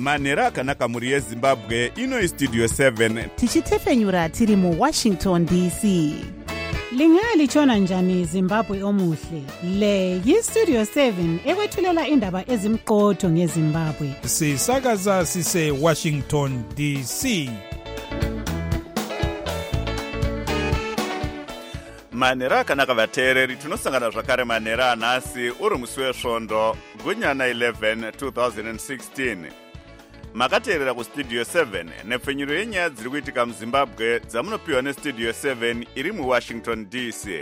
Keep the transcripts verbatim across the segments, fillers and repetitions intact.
manhero akanaka muri yezimbabwe. Ino istudio seven tichitefenyura tiri mu Washington D C. Lingalitshona njani Zimbabwe omuhle? Le yistudio seven ekwethulela indaba ezimqotho ngeZimbabwe. Sisakaza sise Washington D C. manhero akanaka vateereri, tinosangana zvakare manhero anhasi uri musi wesvondo gunyana eleven twenty sixteen. Makateerera kustudio seven nepfenyuro yenyaya dziri kuitika muzimbabwe dzamunopiwa nestudio seven iri muwashington D C.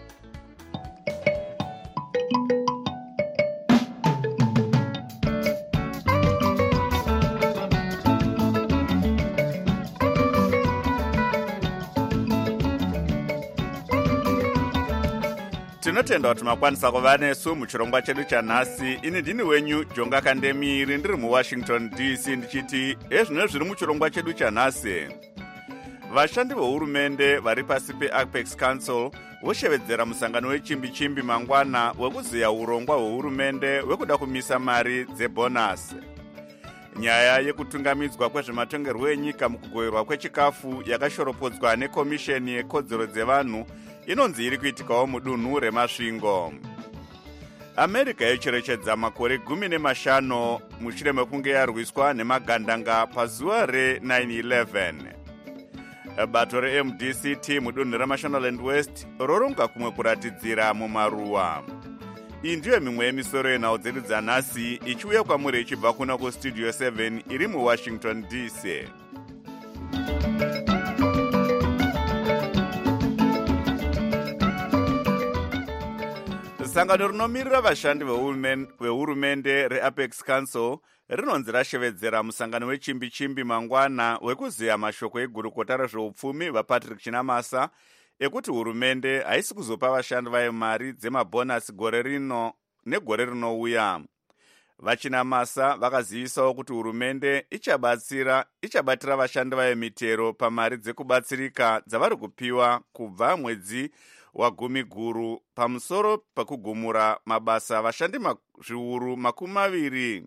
Tinotenda kuti makwanisa kuva nesu muchirongwa chedu chanhasi. Ini ndini wenyu Jonga Kandemiri ndiri muwashington D C ndichiti ezvino zviri muchirongwa chedu chanhasi. Vashandi vehurumende vari pasi peApex Council voshevedzera musangano wechimbi-chimbi mangwana wekuziya urongwa hwehurumende wekuda kumisa mari dzebonasi. Nyaya yekutungamidzwa kwezvematongerwo enyika mukugoverwa kwechikafu yakashoropodzwa nekomisheni yekodzero dzevanhu inonzi iri kuitikawo mudunhu remasvingo. America yocherechedza makore gumi nemashano mushure mekunge yarwiswa nemagandanga pazuva re-nine eleven. Bato re-M D C T mudunhu reMashonaland West roronga kumwe kuratidzira mumaruwa. Iyi ndiyo mimwe yemisoro yenhau dzedu dzanhasi ichiuya kwamuri ichibva kuno kustudio seven iri muwashington D C. Sangano rinomirira vashandi vehurumende reApex Council rinonzi rashevedzera musangano wechimbi-chimbi mangwana wekuziya mashoko egurukota rezveupfumi vaPatrick Chinamasa ekuti hurumende haisi kuzopa vashandi vayo mari dzemabhonasi gore rino negore rinouya. VaChinamasa vakazivisawo kuti hurumende ichabatsira ichabatira vashandi vayo mitero pamari dzekubatsirika dzavari kupiwa kubva mwedzi wagumi guru pamusoro pekugumura mabasa vashandi zviuru makumi maviri.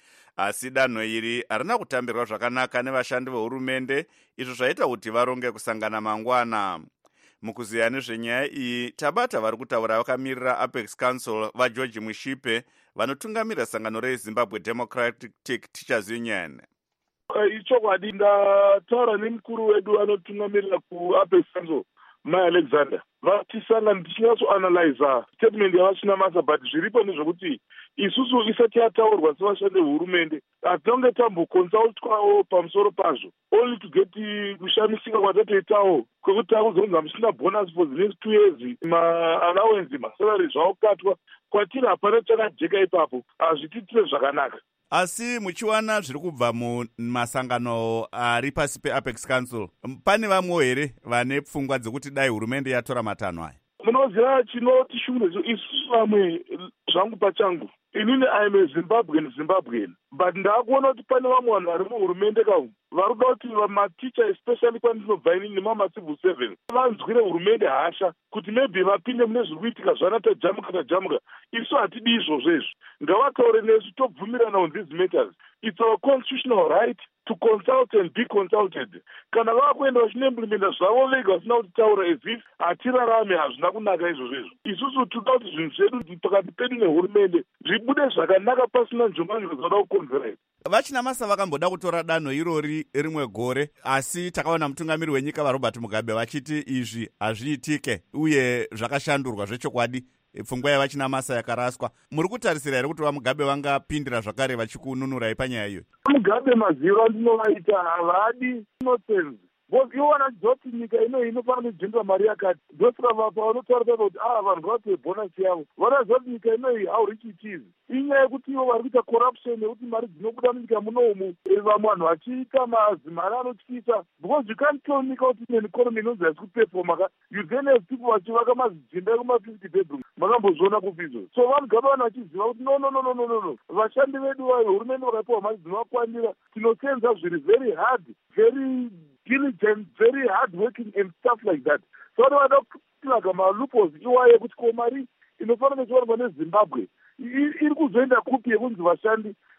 Asi danho iri harina kutambirwa zvakanaka nevashandi vehurumende, izvo zvaita kuti varonge kusangana mangwana. Mukuziya nezvenyaya iyi tabata vari kutaura vakamirira Apex Council vaGeorge Mushipe vanotungamirira sangano reZimbabwe Democratic Teachers Union. Ichokwadi ndataura nemukuru wedu anotungamirira kuApex Council Mai Alexander vatisangana tichinatsoanalyza statement yavaChinamasa, but zviripo nezvekuti isusu isati yataurwa sevashandi vehurumende hatinonge tamboconsultwawo pamusoro pazvo, only to get kushamisika kwatatoitawo kwekuti takuzonzi hamusina bonus for the next two years, maallowance masalary zvawokatwa kwatiri hapana chakajeka ipapo, hazvitiitire zvakanaka. Asi muchiwana zviri kubva mumasangano ari pasi peApex Council, pane vamwewo here vane pfungwa dzekuti dai hurumende yatora matanho aya? Munoziva chinotishungurudza isusu vamwe zvangu pachangu, inini I am a Zimbabwean Zimbabwean, but ndakuona kuti pane vamwe vanhu vari muhurumende kaumu vari kuda kuti maticha especially kwandinobva inini nemamacivil seven vanzwire hurumende hasha kuti maybe vapinde mune zviri kuitika zvanata jamuka tajamuka. Isu hatidi izvozvo izvo, ngavataure nesu tobvumirana on these matters. It's our constitutional right to consult and be consulted. Kana vakuenda vachinoimplementa zvavo vega vasina kutitaura as if hatirarame, hazvina kunaka izvozvo izvo. Isusu toda kuti zvinhu zvedu pakati pedu nehurumende zvibude zvakanaka pasina njonganyo dzinoda kukonzera. VaChinamasa vakamboda kutora danho irori rimwe gore, asi takaona mutungamiri wenyika vaRobert Mugabe vachiti izvi hazviitike uye zvakashandurwa zvechokwadi. Pfungwa yavaChinamasa yakaraswa. Muri kutarisira here kuti vaMugabe vangapindira zvakare vachikununurai panyaya iyo? Mugabe maziro andinovaita havadi innocence. Because iwana dzoti nyika ino inofanira kujendera mari yakati. Ndosaka pavanotaura kuti ah vanhu ngavapiwe bonasi yavo. Vanoziva kuti nyika ino how rich it is. Inyaya yekuti ivo vari kuita corruption yekuti mari dzinobuda munyika munomu vamwe vanhu vachiita mazimari anotyisa. Because you can't tell nyika kuti ine economy inonzi haisi kupefoma. You then have people vachivaka mazijenda ekuma-fifty bedroom. Makambozviona kupizvo. So vaMugabe vanhu vachiziva kuti no no no no no no. Vashandi vedu vehurumende vakapiwa mari dzinovakwanira. Tinosenza zviri very hard, very diligent, very hard working and stuff like that. So vanoda kutsvaga maloopholes iwayo yekuti ko mari inofanira kuchiwanwa neZimbabwe iri kuzoenda kupi yekunzi vashandi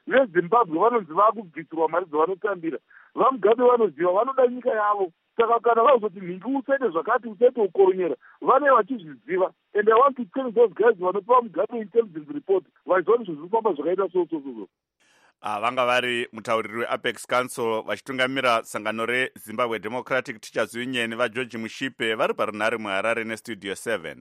vezimbabwe vanonzi vakubvisirwa mari dzavanotambira. VaMugabe vanoziva vanoda nyika yavo, saka kana vazoti mhingi usaite zvakati usaite ukoronyera vane vachizviziva. And I want to tell those guys vanopa Mugabe intelligence report vachiziva kuti zvizofamba zvakaita so so so. Ah, vanga vari mutauriri weApex Council vachitungamira sangano reZimbabwe Democratic Teachers Union vaGeorge Mushipe vari parunhare muHarare neStudio seven.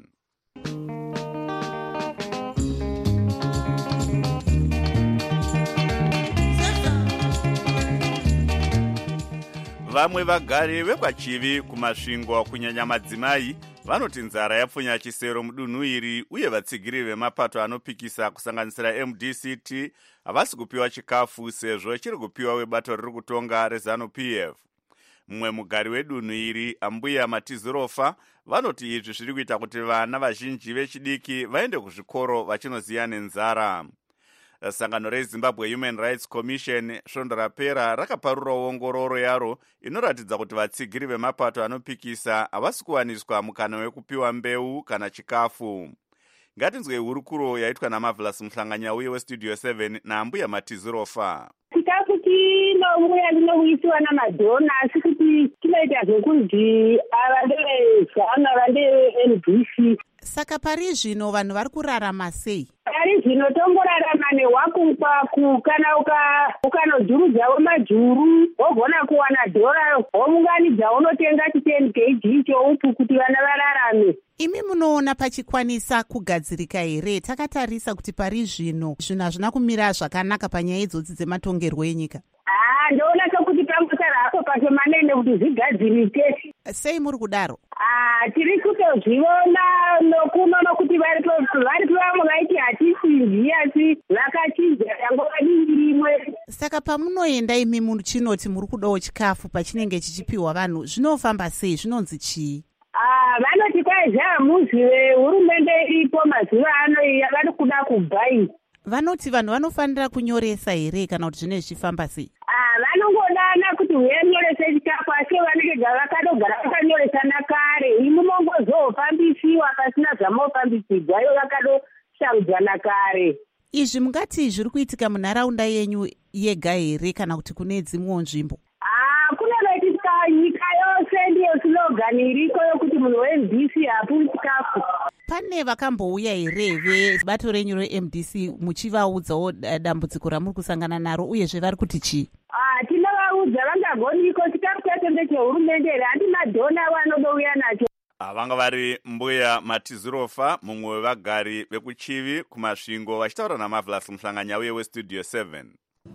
Vamwe vagari vekwaChivi kumasvingo kunyanya madzimai vanoti nzara yapfunya chisero mudunhu iri uye vatsigiri vemapato anopikisa kusanganisira M D C T havasi kupiwa chikafu sezvo chiri kupiwa webato riri kutonga reZANU-P F. Mumwe mugari wedunhu iri Ambuya Matizirofa vanoti izvi zviri kuita kuti vana vazhinji vechidiki vaende kuzvikoro vachinoziya nenzara. Sangano reZimbabwe Human Rights Commission svondo rapera rakaparura ongororo yaro inoratidza kuti vatsigiri vemapato anopikisa havasi kuwaniswa mukana wekupiwa mbeu kana chikafu. Ngatinzwe hurukuro yaitwa naMarvelous Muhlanganyauye weStudio seven naAmbuya Matizirofa. Chikafu chinouya chinouyisiwa namadhona asi kuti chinoita zvekunzi avandezana vande-N B C. Saka pari zvino vanhu vari kurarama sei? Pari zvino tomborarama nehwakukwaku kana ukanodhurudzawo majuru wogona kuwana dhora wounganidza unotenga ten kilograms choupu kuti vana vararame. Imi munoona pachikwanisa kugadzirika here? Takatarisa kuti pari zvino zvinhu hazvina kumira zvakanaka panyaya idzodzi dzematongerwo enyika. Ah, ndoona sokuti pangosara hapo pashomanene kuti zvigadzirike. Sei muri kudaro? Ah, tiri kutozviona nokunono kuti vari vamwe vaiti hatisinzi asi vakachinja yangova dingi rimwe. Saka pamunoenda imi muchinoti muri kudawo chikafu pachinenge chichipiwa vanhu zvinofamba sei? Zvinonzi chii? Ah, vanoti kwai zvamuzi vehurumende iripo mazuva ano yavari kuda kubhayi. Vanoti vanhu vanofanira kunyoresa here kana kuti zvine zvichifamba sei? Ah, vanongodana kuti uye nyorese chikafu asi vanenge vakadogara vakanyoresana kare. Imi mongozofambisiwa pasina zvamofambisigwa iyo vakadosharudzana kare. Izvi mungati zviri kuitika munharaunda yenyu yega here kana kuti kune dzimwewo nzvimbo? Ah, kunoitika nyika yose ndiyo slogan iriko yokuti munhu we-M D C hapuwi chikafu. Pane vakambouya here vebato renyu re-M D C muchivaudzawo dambudziko ramuri kusangana naro uyezve vari kuti chii? Ah, tinovaudza vangagoniko chikafu chacho ndechehurumende here handi madhona vanodouya nacho. Vanga vari Mbuya Matizirofa mumwe wevagari vekuChivi kumasvingo vachitaura naMarvelous Muhlanganyauye weStudio seven.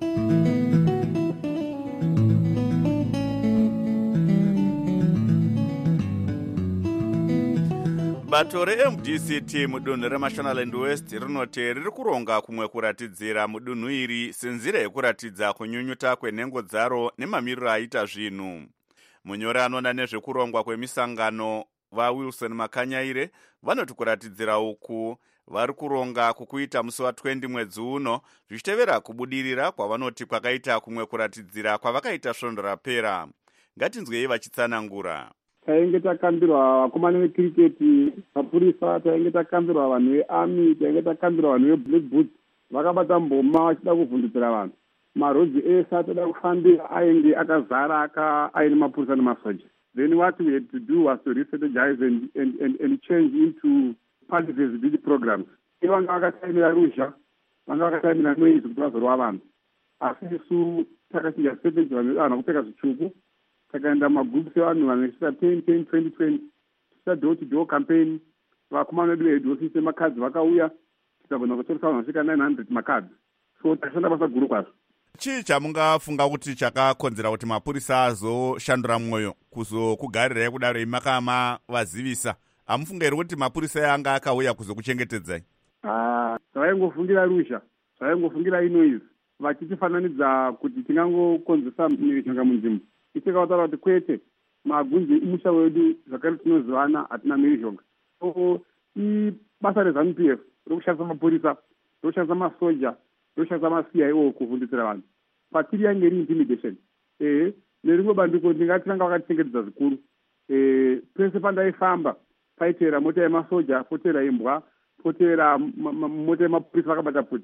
Bato re-M D C T mudunhu reMashonaland West rinoti riri kuronga kumwe kuratidzira mudunhu iri senzira yekuratidza kunyunyuta kwenhengo dzaro nemamiriro aita zvinhu. Munyori anoona nezvekurongwa kwemisangano vaWilson Makanyaire vanoti kuratidzira uku vari kuronga kukuita musi wa20 mwedzi uno zvichitevera kubudirira kwavanoti kwakaita kumwe kuratidzira kwavakaita svondo rapera. Ngatinzwei vachitsanangura. Tainge takambirwa vakomana vekiriketi, mapurisa, tainge takambirwa vanhu vearmy, tainge takambirwa vanhu veblack boots vakabata mboma vachida kuvhundutsira vanhu. Marodzi ese atoda kufambira ainge akazara aka aine mapurisa nemasoja. Then what we had to do was to re-strategize and, and, and, and change into party visibility programs. Vanga vakataimira ruzha, vanga vakataimira noise kuti vazorwa vanhu. Asi isu takachinja strategy vanhu vanokupfeka zvitsvuku. Takaenda magroups evanhu vanoita ten ten twenty twenty ticha door to door campaign. Vakomana vedu veidhosise makadzi vakauya tikagona kutoresa vanhu vasvika nine hundred makadzi. So takashanda basa guru kwazvo. Chii chamungafunga kuti chakakonzera kuti mapurisa azoshandura mwoyo kuzokugarirai kudaro imakama vazivisa? Hamufunga here kuti mapurisa yanga akauya kuzokuchengetedzai? Ah, zvaingofungira rusha, zvaingofungira inoizi vachitifananidza kuti tingangokonzesa mhirizhonga munzvimbo. Ichakataura kuti kwete, magunzi imusha wedu zvakare tinozivana hatina mhirizhonga. So ibasa reZANU-P F rokushandisa mapurisa, rokushandisa masoja, rokushandisa ma-C I O kuvhundutsira vanhu. Patiri yange iri intimidation. Eh, nerimwe bandiko ndingati vanga vakachengetedza zvikuru. Eh, pese pandaifamba paitera mota yemasoja, potera imbwa, potera mota yemapurisa vakabata puti.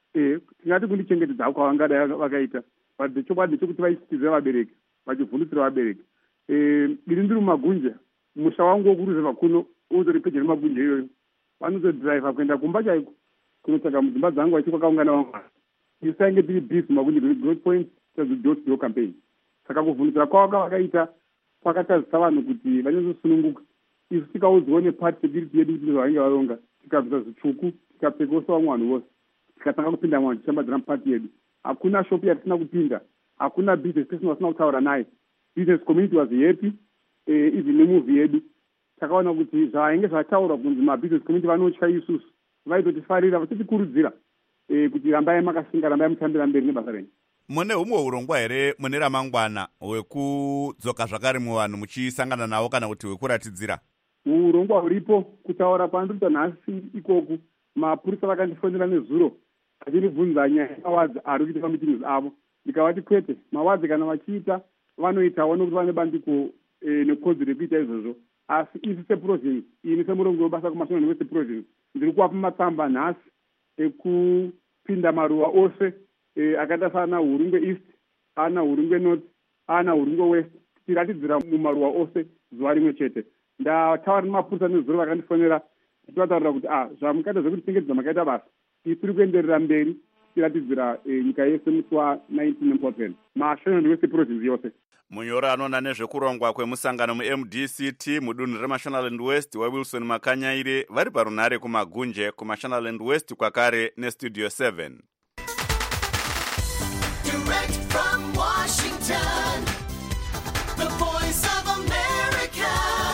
e tingati kundichengetedza kwavangada vakaita but chokwadi chokuti vaisitize vabereki vachivhundutsira vabereki ini ndiri mumagunje musha wangu wokuruzeva kuno utori pedyo nemagunje iyoyo vanotodhiraivha kuenda kumba chaiko kunotsvaga mudzimba dzangu vachikwakaungana vamwe isainge tiri bisi magunje growth point tazidosdo campaign saka kuvhundutsira kwavaka vakaita kwakatadzisa vanhu kuti vanyazosununguka isu tikaudzwa nepati security yedu kuti vainge varonga tikabvisa zvitsvuku tikapfekosa vamwe vanhu vose tikatanga kupinda mwana tichambadzira mupati yedu hakuna shopi yatisina kupinda hakuna business person wasina kutaura naye business community was happy even nemovie yedu takaona kuti zvainge zvataurwa kunzi mabusiness community vanotya isusu vaitotifarira vachitikurudzira kuti rambai makasinga rambai mutambira mberi nebasa renyu. Mune humwe urongwa here mune ramangwana hwekudzoka zvakare muvanhu muchisangana navo kana kuti hwekuratidzira? Urongwa huripo kutaura pandiri nhasi ikoku mapurisa vakandifonera nezuro vachinibvunza nyaya yemawadzi ari kuita pameetings avo ndikavati kwete mawadzi kana vachiita vanoitawo nokuti vane bandiko nekodzero yekuita izvozvo asi isi seprovince ini semurongo webasa kumasvingo wese province ndiri kuvapa matsamba nhasi ekupinda maruwa ose akaita saana hurungwe east ana hurungwe north ana hurungwe west tichiratidzira mumaruwa ose zuva rimwe chete. Ndataura nemapurisa nezuro vakandifonera tichivataurira kuti ah zvamukaita zvekuti tingedzidza makaita basa isi tiri kuenderera mberi tichiratidzira nyika yese musi wa-nineteen important masvingo wese province yose. Munyori anoona nezvekurongwa kwemusangano mu-M D C T mudunhu reMashonaland West waWilson Makanyaire vari parunhare kumagunje kuMashonaland West kwakare nestudio seven. Direct from Washington, the voice of America,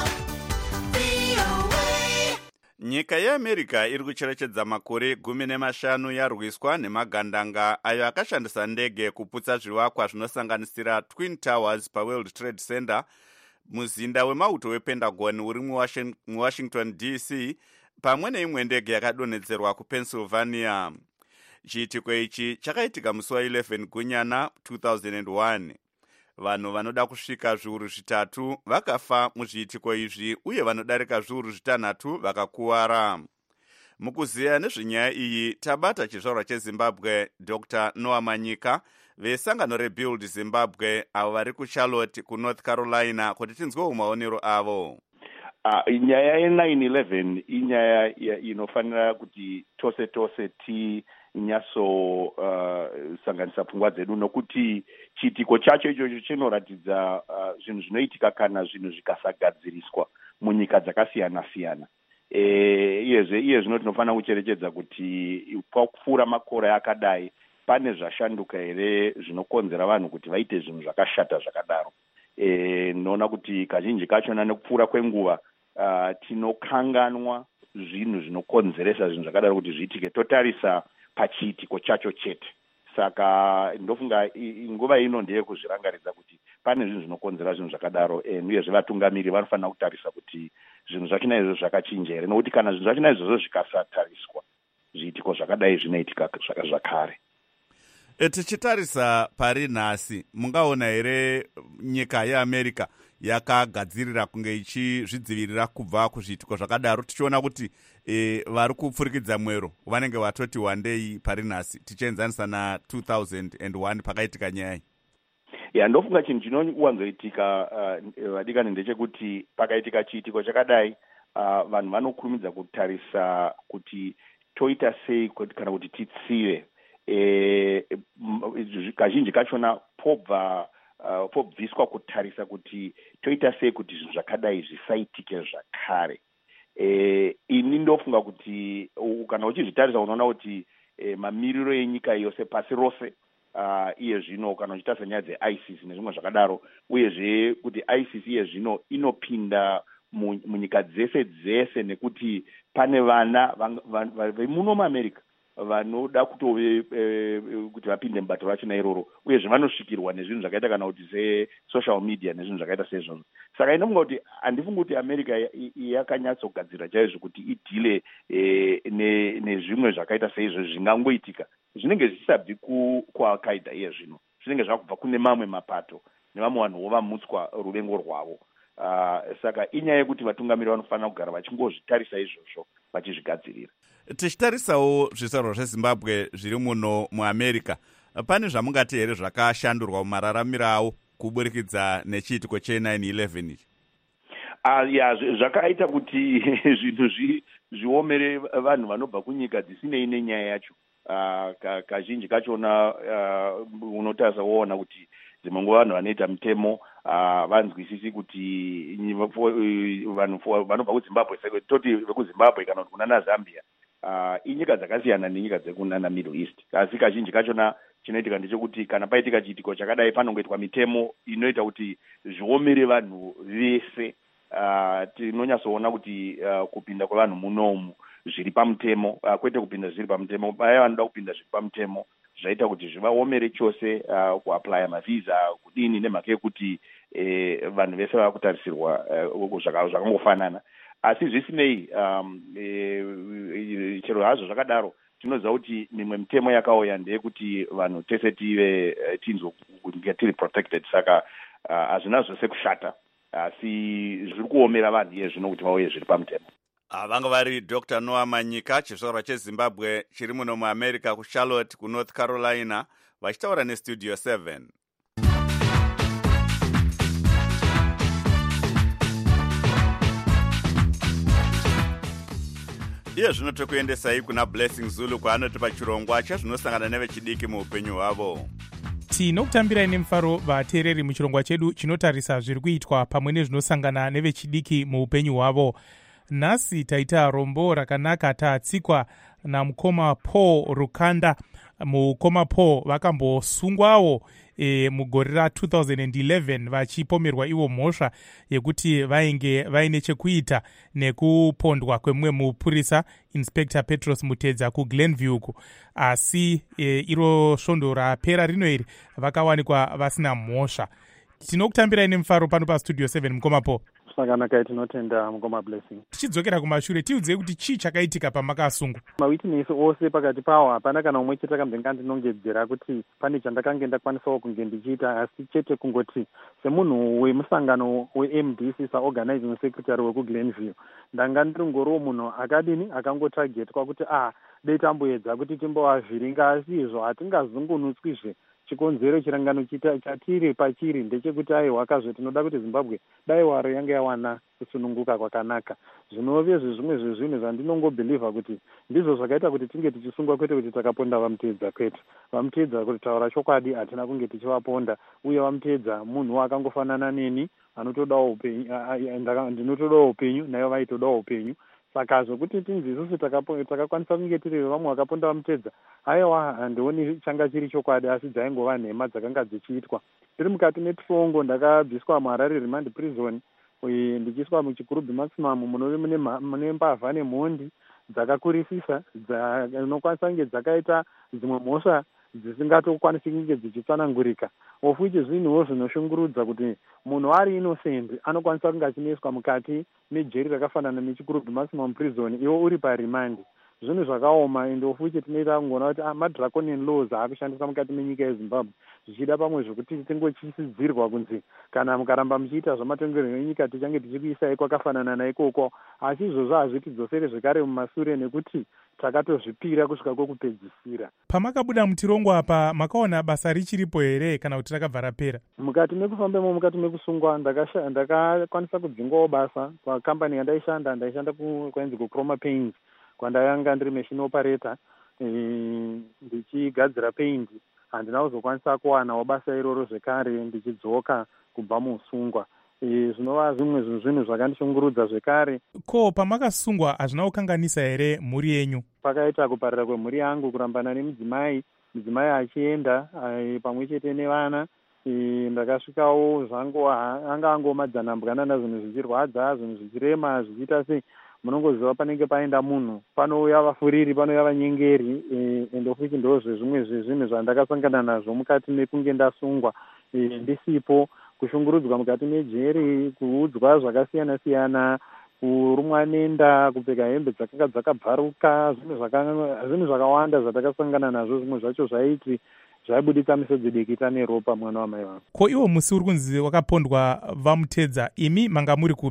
V O A. Nyika yeAmerica iri kucherechedza makore gumi nemashanu yarwiswa nemagandanga ayo akashandisa ndege kuputsa zvivakwa zvinosanganisira Twin Towers paWorld Trade Center, muzinda wemauto wePentagon uri muWashington D C, pamwe neimwe ndege yakadonhedzerwa kuPennsylvania. Chiitiko ichi chakaitika musi wa-eleven gunyana two thousand one. Vanhu vanoda kusvika zviuru zvitatu vakafa muzviitiko izvi uye vanodarika zviuru zvitanhatu vakakuwara. Mukuziya nezvenyaya iyi tabata chizvarwa cheZimbabwe Doctor Noah Manyika vesangano reBuild Zimbabwe avo vari kuCharlotte kuNorth Carolina kuti tinzwewo maonero avo. Uh, nyaya ye-nine eleven inyaya inofanira kuti tose tose ti nyaso uh, sanganisa pfungwa dzedu nokuti chiitiko chacho ichocho chinoratidza uh, zvinhu zvinoitika kana zvinhu zvikasagadziriswa munyika dzakasiyana siyana. E, iyezve iye zvino tinofanira kucherechedza kuti kwakupfuura makore akadai pane zvashanduka here zvinokonzera vanhu kuti vaite zvinhu zvakashata zvakadaro. E, noona kuti kazhinji kachona nekupfuura kwenguva uh, tinokanganwa zvinhu zvinokonzeresa zvinhu zvakadaro kuti zviitike totarisa pachiitiko chacho chete. Saka ndofunga nguva ino ndeye kuzvirangaridza kuti pane zvinhu zvinokonzera zvinhu zvakadaro uyezve vatungamiri vanofanira kutarisa kuti zvinhu zvachona izvozvo zvakachinja here nokuti kana zvinhu zvachona izvozvo zvikasatariswa zviitiko zvakadai zvinoitika zvakare. Tichitarisa pari nhasi mungaona here nyika yeAmerica yakagadzirira kunge ichizvidzivirira kubva kuzviitiko zvakadaro tichiona kuti e, vari kupfurikidza mwero vanenge vatoti wandei pari nhasi tichienzanisa na two thousand one pakaitika nyaya? Ya ndofunga chinhu chinowanzoitika uh, vadikani ndechekuti pakaitika chiitiko chakadai uh, vanhu vanokurumidza kutarisa kuti toita sei kana kuti titsive e, kazhinji kachona pobva uh, pobviswa kutarisa kuti toita sei kuti zvinhu zvakadai zvisaitike zvakare. E, ini ndofunga kuti kana uchizvitarisa unoona kuti e, mamiriro enyika yose pasi rose uh, iye zvino kana uchitarisa nyaya dzeISIS nezvimwe zvakadaro uyezve kuti ISIS iye zvino inopinda munyika dzese dzese nekuti pane vana vemuno muAmerica vanoda kutove e, kuti vapinde mubato rachona iroro uyezve vanosvikirwa nezvinhu zvakaita kana kuti se-social media nezvinhu zvakaita seizvozvo. Saka inofunga kuti handifungi kuti America yakanyatsogadzira chaizvo kuti idhile e, nezvimwe ne zvakaita seizvo zvingangoitika zvinenge zvichisabvi kuAl-Qaeda iye zvino zvinenge zvakubva kune mamwe mapato nevamwe vanhu vovamutswa ruvengo rwavo. Uh, saka inyaya yekuti vatungamiri vanofanira kugara vachingozvitarisa izvozvo vachizvigadzirira. tichitarisawo zvisarwa zvezimbabwe zviri muno muamerica, pane zvamungati here zvakashandurwa mumararamiro avo kuburikidza nechiitiko che-nine eleven ichi? Uh, ya zvakaita kuti zvinhu zviomere vanhu vanobva kunyika dzisinei nenyaya yacho. Uh, kazhinji kachona uh, unotarisa woona kuti dzimwe nguva vanhu vanoita mitemo uh, vanzwisisi kuti vanhu vanobva kuzimbabwe toti vekuzimbabwe kana kuti kunana Zambia uh, inyika dzakasiyana nenyika dzekunana Middle East. Asi kazhinji kachona chinoitika ndechekuti kana paitika chiitiko chakadai panongoitwa mitemo inoita kuti zviomere vanhu vese. Uh, tinonyatsoona kuti uh, kupinda kwevanhu munomu zviri pamutemo uh, kwete kupinda zviri pamutemo vaya vanoda kupinda zviri pamutemo zvaita kuti zvivaomere chose uh, kuaplya mavisa kudini nemhaka yekuti eh, vanhu vese vava kutarisirwa uh, zvakangofanana. Asi zvisinei um, eh, chero hazvo zvakadaro tinoziva kuti mimwe mitemo yakauya ndeyekuti vanhu tese tive uh, tinzo kunge tiri protected, saka hazvina uh, zvose kushata asi zviri kuomera vanhu iye zvino kuti vauye zviri pamutemo. Vanga vari Doctor Noah Manyika, chizvarwa cheZimbabwe chiri muno muAmerica kuCharlotte kuNorth Carolina, vachitaura neStudio seven. Iye zvino tokuendesai kuna Blessing Zulu kwaanoti pachirongwa chezvinosangana nevechidiki muupenyu hwavo. Tinokutambirai nemufaro vateereri muchirongwa chedu chinotarisa zviri kuitwa pamwe nezvinosangana nevechidiki muupenyu hwavo. Nhasi taita rombo rakanaka taatsikwa namukoma Paul Rukanda. Mukoma Paul vakambosungwawo e, mugore ra two thousand eleven vachipomerwa ivo mhosva yekuti vainge vaine chekuita nekupondwa kwemumwe mupurisa Inspector Petros Mutedza kuGlenview uku. Asi e, iro svondo rapera rino iri vakawanikwa vasina mhosva. Tinokutambirai nemufaro pano paStudio seven mukoma Paul. Sakanaka tinotenda mukoma Blessing. Tichidzokera kumashure tiudzei kuti chii chakaitika pamakasungwa. Mawitness ose pakati pawo hapana kana umwe chete akambenga ndinongedzera kuti pane chandakanga ndakwanisawo kunge ndichiita, asi chete kungoti semunhu wemusangano we-M D C saorganizing secretary wekuGlenview ndanga ndiri ngoriwo munhu akadini akangotargetwa kuti ah dei tamboedza kuti timbovavhiringa, asi izvo hatingazungunutswizve chikonzero chirangano chatiri pachiri ndechekuti aiwa kazvo tinoda kuti Zimbabwe dai waro yange yawana kusununguka kwakanaka. Zvinove zvimwe zvezvinhu zvandinongobheliva kuti ndizvo zvakaita kuti tinge tichisungwa, kwete kuti takaponda Vamutedza kwete. Vamutedza kuti taura chokwadi hatina kunge tichivaponda, uye Vamutedza munhu akangofanana neni anotodawo upenyu, ndinotodawo upenyu nayo vaitodawo upenyu. Saka zvokuti tinzi isusu takakwanisa kunge tiri vamwe vakaponda Vamutedza, aiwa handioni changa chiri chokwadi, asi dzaingova nhema dzakanga dzichiitwa. Tiri mukati meTsongo ndakabviswa muHarare Remand Prison ndichiiswa muchikurubhi maximum munove mune mbavha nemhondi dzakakurisisa dzinokwanisa kunge dzakaita dzimwe mhosva dzisingatokwanisi kunge dzichitsanangurika. Of which zvinhuwo zvinoshungurudza kuti munhu ari innocent anokwanisa kunge achineswa mukati mejeri rakafanana nechikurubhi maximum prison iwo uri parimandi. Zvinhu zvakaoma, ende of which tinoita kungoona kuti madraconian laws aakushandisa mukati menyika yeZimbabwe zvichida pamwe zvokuti tingochisidzirwa kunzi kana mukaramba muchiita zvamatongerero enyika tichange tichikuisai kwakafanana naikoko. Asi izvozvo hazvitidzosere zvekare mumashure nekuti takatozvipira kusvika kwokupedzisira. Pamakabuda mutirongwa apa makaona basa richiripo here kana kuti rakabva rapera? Mukati mekufambemo, mukati mekusungwa ndakakwanisa kudzingwawo basa pakambani yandaishanda. Ndaishanda kwainzi kuChroma Paints kwandayanga ndiri machine operator ndichigadzira paint. Handina kuzokwanisa kuwanawo basa iroro zvekare ndichidzoka kubva musungwa. Zvinova zvimwe zvinhu zvakandishungurudza zvekare. Ko pamakasungwa hazvina kukanganisa here mhuri yenyu? Pakaita kuparira kwemhuri yangu, kurambana nemudzimai, mudzimai achienda pamwe chete nevana. Ndakasvikawo zvangu anga angomadzanambwanana, zvinhu zvichirwadza, zvinhu zvichirema, zvichiita sei. Munongoziva panenge paenda munhu, panouya vafuriri, panouya vanyengeri, ende futi ndozve zvimwe zvezvinhu zvandakasangana nazvo mukati mekunge ndasungwa ndisipo. Kushungurudzwa mukati mejeri, kuudzwa zvakasiyana siyana, kurumwa nenda, kupfeka hembe dzakanga dzakabvaruka, zvinhu zvakawanda zvandakasangana nazvo. Zvimwe zvacho zvaiti zvaibuditsa misodzi dikita neropa mwana wamai vangu. Ko iwo musi uri kunzi wakapondwa Vamutedza, imi manga muri kupi?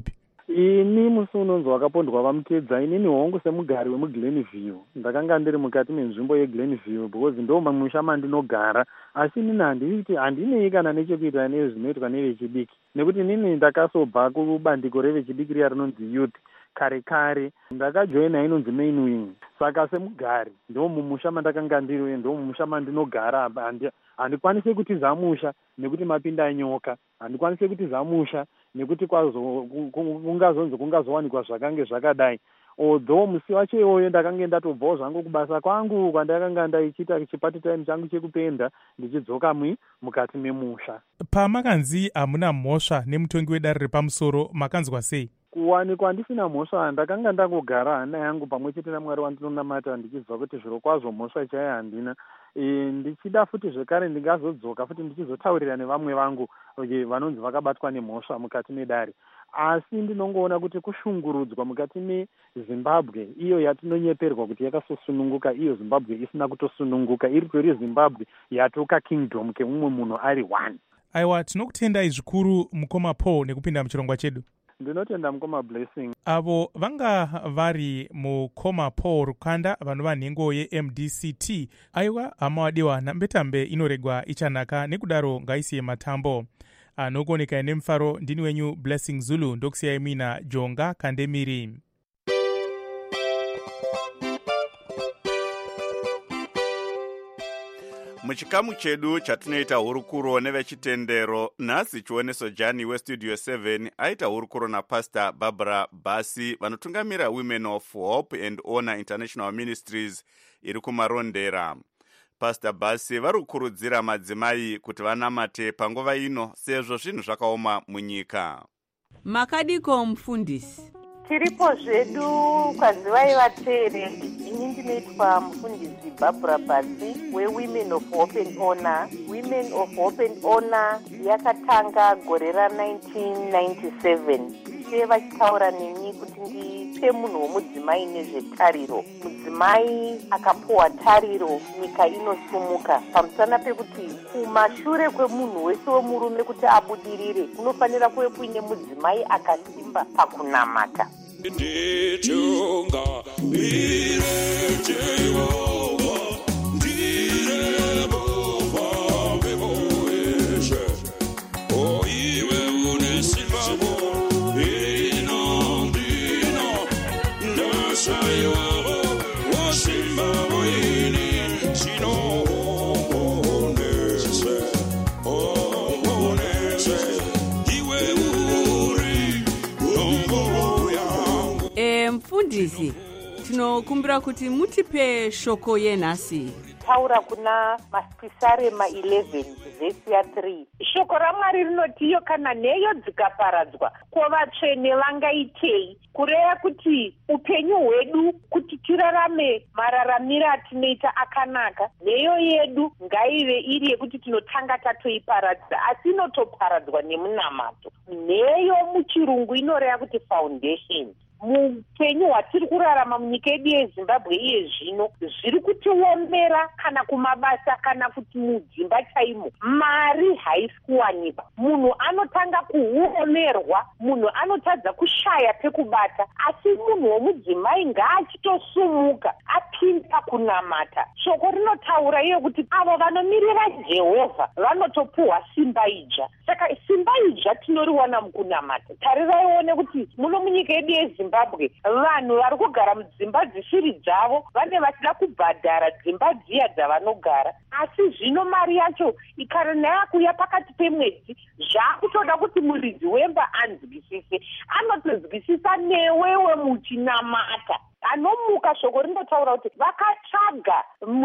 ini musi unonzi wakapondwa vamutedza inini hongu semugari wemuglenview ndakanga ndiri mukati menzvimbo yeglenview because ndo mamusha mandinogara asi inini handiti handinei kana nechekuita nezvinoitwa nevechidiki nekuti inini ndakasobva kubandiko revechidiki riya rinonzi youth kare kare ndakajoina inonzi main wing saka semugari ndo mumusha mandakanga ndiri uye ndo mumusha mandinogara handikwanisi kutiza musha nekuti mapinda nyoka handikwanisi kutiza musha nekuti kungazonzi kungazowanikwa zvakange zvakadai although musi wacho iwoyo ndakange ndatobvawo zvangu kubasa kwangu kwandakanga ndaichiita chipati time changu chekupenda ndichidzoka mukati memusha. Pamakanzi hamuna mhosva nemutongi wedare repamusoro makanzwa sei? Kuwanikwa ndisina mhosva ndakanga ndangogara hana yangu pamwe chete naMwari wandinonamata ndichibva kuti zviro kwazvo mhosva chaiyo handina. E, ndichida futi zvekare ndingazodzoka futi ndichizotaurira nevamwe vangu vanonzi vakabatwa nemhosva mukati medare. Asi ndinongoona kuti kushungurudzwa mukati meZimbabwe iyo yatinonyeperwa kuti yakasosununguka, iyo Zimbabwe isina kutosununguka, iri tori Zimbabwe yatoka kingdom kemumwe munhu ari one. Aiwa, tinokutendai zvikuru mukoma Paul nekupinda muchirongwa chedu. Ndinotenda mukoma Blessing. Avo vanga vari mukoma Paul Rukanda vanova nhengo ye-M D C T. Aiwa, hama wadiwa nambetambe inoregwa ichanaka nekudaro ngaisiye matambo. Anogoneka nemufaro ndini wenyu Blessing Zulu ndokusiyai mina Jonga Kandemiri. Muchikamu chedu chatinoita hurukuro nevechitendero, nhasi chioneso Jani westudio seven aita hurukuro naPastor Barbara Basi vanotungamira Women of Hope and Honor International Ministries iri kumarondera. Pastor Basi vari kukurudzira madzimai kuti vanamate panguva ino sezvo zvinhu zvakaoma munyika. Makadiko mufundisi. Tiripo zvedu kwazivai vateere. Ini ndinoitwa mufundisi Barbara Basi weWomen of Hope and Honor. Women of Hope and Honor yakatanga gore ra nineteen ninety-seven. Iye vachitaura neni kuti ndipe munhu womudzimai nezvetariro. Mudzimai akapuwa tariro, nyika inosumuka. Pamusana pekuti kumashure kwemunhu wese wemurume kuti abudirire, kunofanira kuve kuine mudzimai akasimba pakunamata. Ndichunga mfundisi, tinokumbira kuti mutipe shoko yenhasi. Taura kuna Maspisarema eleven vhesi ya three. Shoko raMwari rinoti iyo kana nheyo dzikaparadzwa ko vatsvene vangaitei, kureva kuti upenyu hwedu kuti tirarame mararamiro atinoita akanaka, nheyo yedu ngaive iri yekuti tinotanga tatoiparadza asi inotoparadzwa nemunamato. Nheyo muchirungu inoreva kuti foundation. Mupenyu hwatiri kurarama munyika yedu yeZimbabwe iye zvino zviri kutiomera kana kumabasa kana kuti mudzimba chaimo mari haisi kuwanikwa. Munhu anotanga kuomerwa, munhu anotadza kushaya pekubata, asi munhu womudzimai ngaachitosumuka apinda kunamata. Shoko rinotaura iyo kuti avo vanomirira Jehovha vanotopuhwa simba idzva. Saka simba idzva tinoriwana mukunamata. Tariraione kuti muno munyika yedu yeZimbabwe Zimbabwe vanhu vari kugara mudzimba dzisiri dzavo vane vachida kubhadhara dzimba dziya dzavanogara, asi zvino mari yacho ikara yakuya pakati pemwedzi zvakutoda kuti muridzi wemba anzwisise. Anotozwisisa newewe muchinamata. Anomuka shoko rinotaura kuti vakatsvaga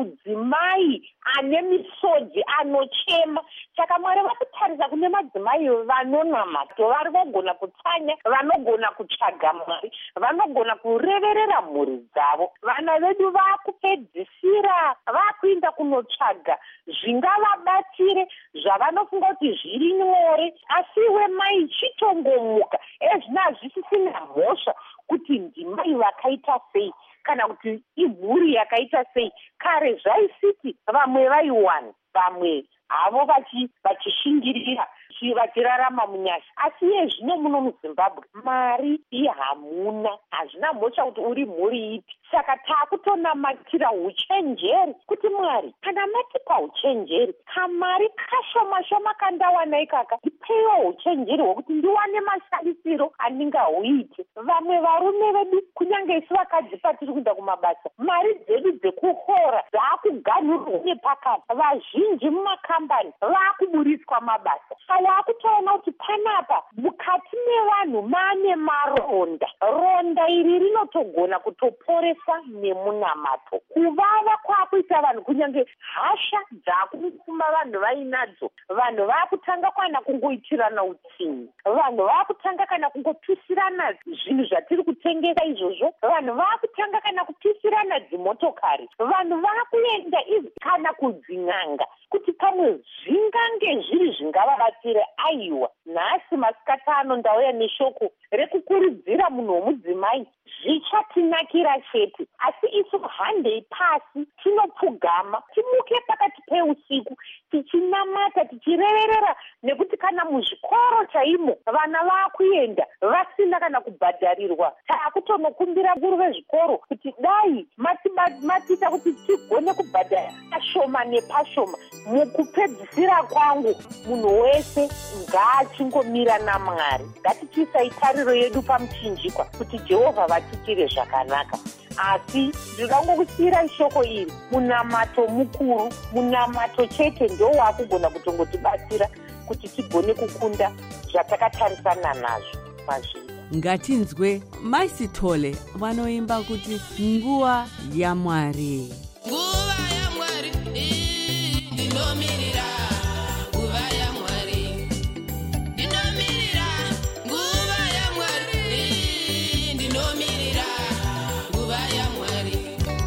mudzimai ane misodzi anochema. Saka Mwari vakutarisa kune madzimai vanonamata, vari vogona kutsanya, vanogona kutsvaga Mwari, vanogona kureverera mhuri dzavo. Vana vedu vakupedzisira vakuinda kunotsvaga zvingavabatsire zvavanofunga kuti zviri nyore, asi iwe mai chitongomuka ezvino hazvisisina mhosva kuti ndimai vakaita sei kana kuti imhuri yakaita sei. Kare zvaisiti vamwe vaiwana, vamwe havo vachishingirira. vachi- vachirarama munyasha. Asi iye zvino muno muzimbabwe mari ihamuna, hazvina mhosva kuti uri mhuri ipi. Saka taakutonamatira uchenjeri kuti Mwari kana matipa uchenjeri kamari kashoma shoma kandawana ikaka ndipeiwo uchenjeri hwekuti ndiwane mashandisiro andingahuite. Vamwe varume vedu kunyange isu vakadzi patiri kuenda kumabasa, mari dzedu dzekuhora dzaakuganhurwa nepakati. Vazhinji mumakambani vaakuburitswa mabasa. Waakutoona kuti panapa mukati mevanhu maane maronda. Ronda iri rinotogona kutoporesa nemunamato. Kuvava kwaakuita vanhu kunyange hasha dzaakufuma vanhu vainadzo. Vanhu vaakutanga kana kungoitirana utsinyi. Vanhu vaakutanga kana kungopisirana zvinhu zvatiri kutengesa izvozvo. Vanhu vaakutanga kana kupisirana dzimotokari. Vanhu vaakuenda izi kana kudzin'anga kuti pamwe zvingange zviri zvingavabatsire. Aiwa, nhasi masikati ano ndauya neshoko rekukurudzira munhu womudzimai. Zvichatinakira chete, asi isu handei pasi tinopfugama, timuke pakati peusiku tichinamata tichireverera, nekuti kana muzvikoro chaimo vana vaakuenda vasina kana kubhadharirwa. Taakutonokumbira vakuru vezvikoro kuti dai matiba- matiita kuti tigone kubhadhara pashoma nepashoma. Mukupedzisira kwangu munhu wese ngaachingomira naMwari. Ngatichiisai tariro yedu pamuchinjikwa kuti Jehovha vatiitire zvakanaka. Asi ndinoda kungokusiyira shoko iri, munamato mukuru, munamato chete ndo waakugona kutongotibatsira kuti tigone kukunda zvatakatarisana nazvo mazviri. Ngatinzwe Maisitole vanoimba kuti nguva yaMwari. Nguva yaMwari ndinomirira, nguva yaMwari ndinomirira, nguva yaMwari ndinomirira, nguva yaMwari.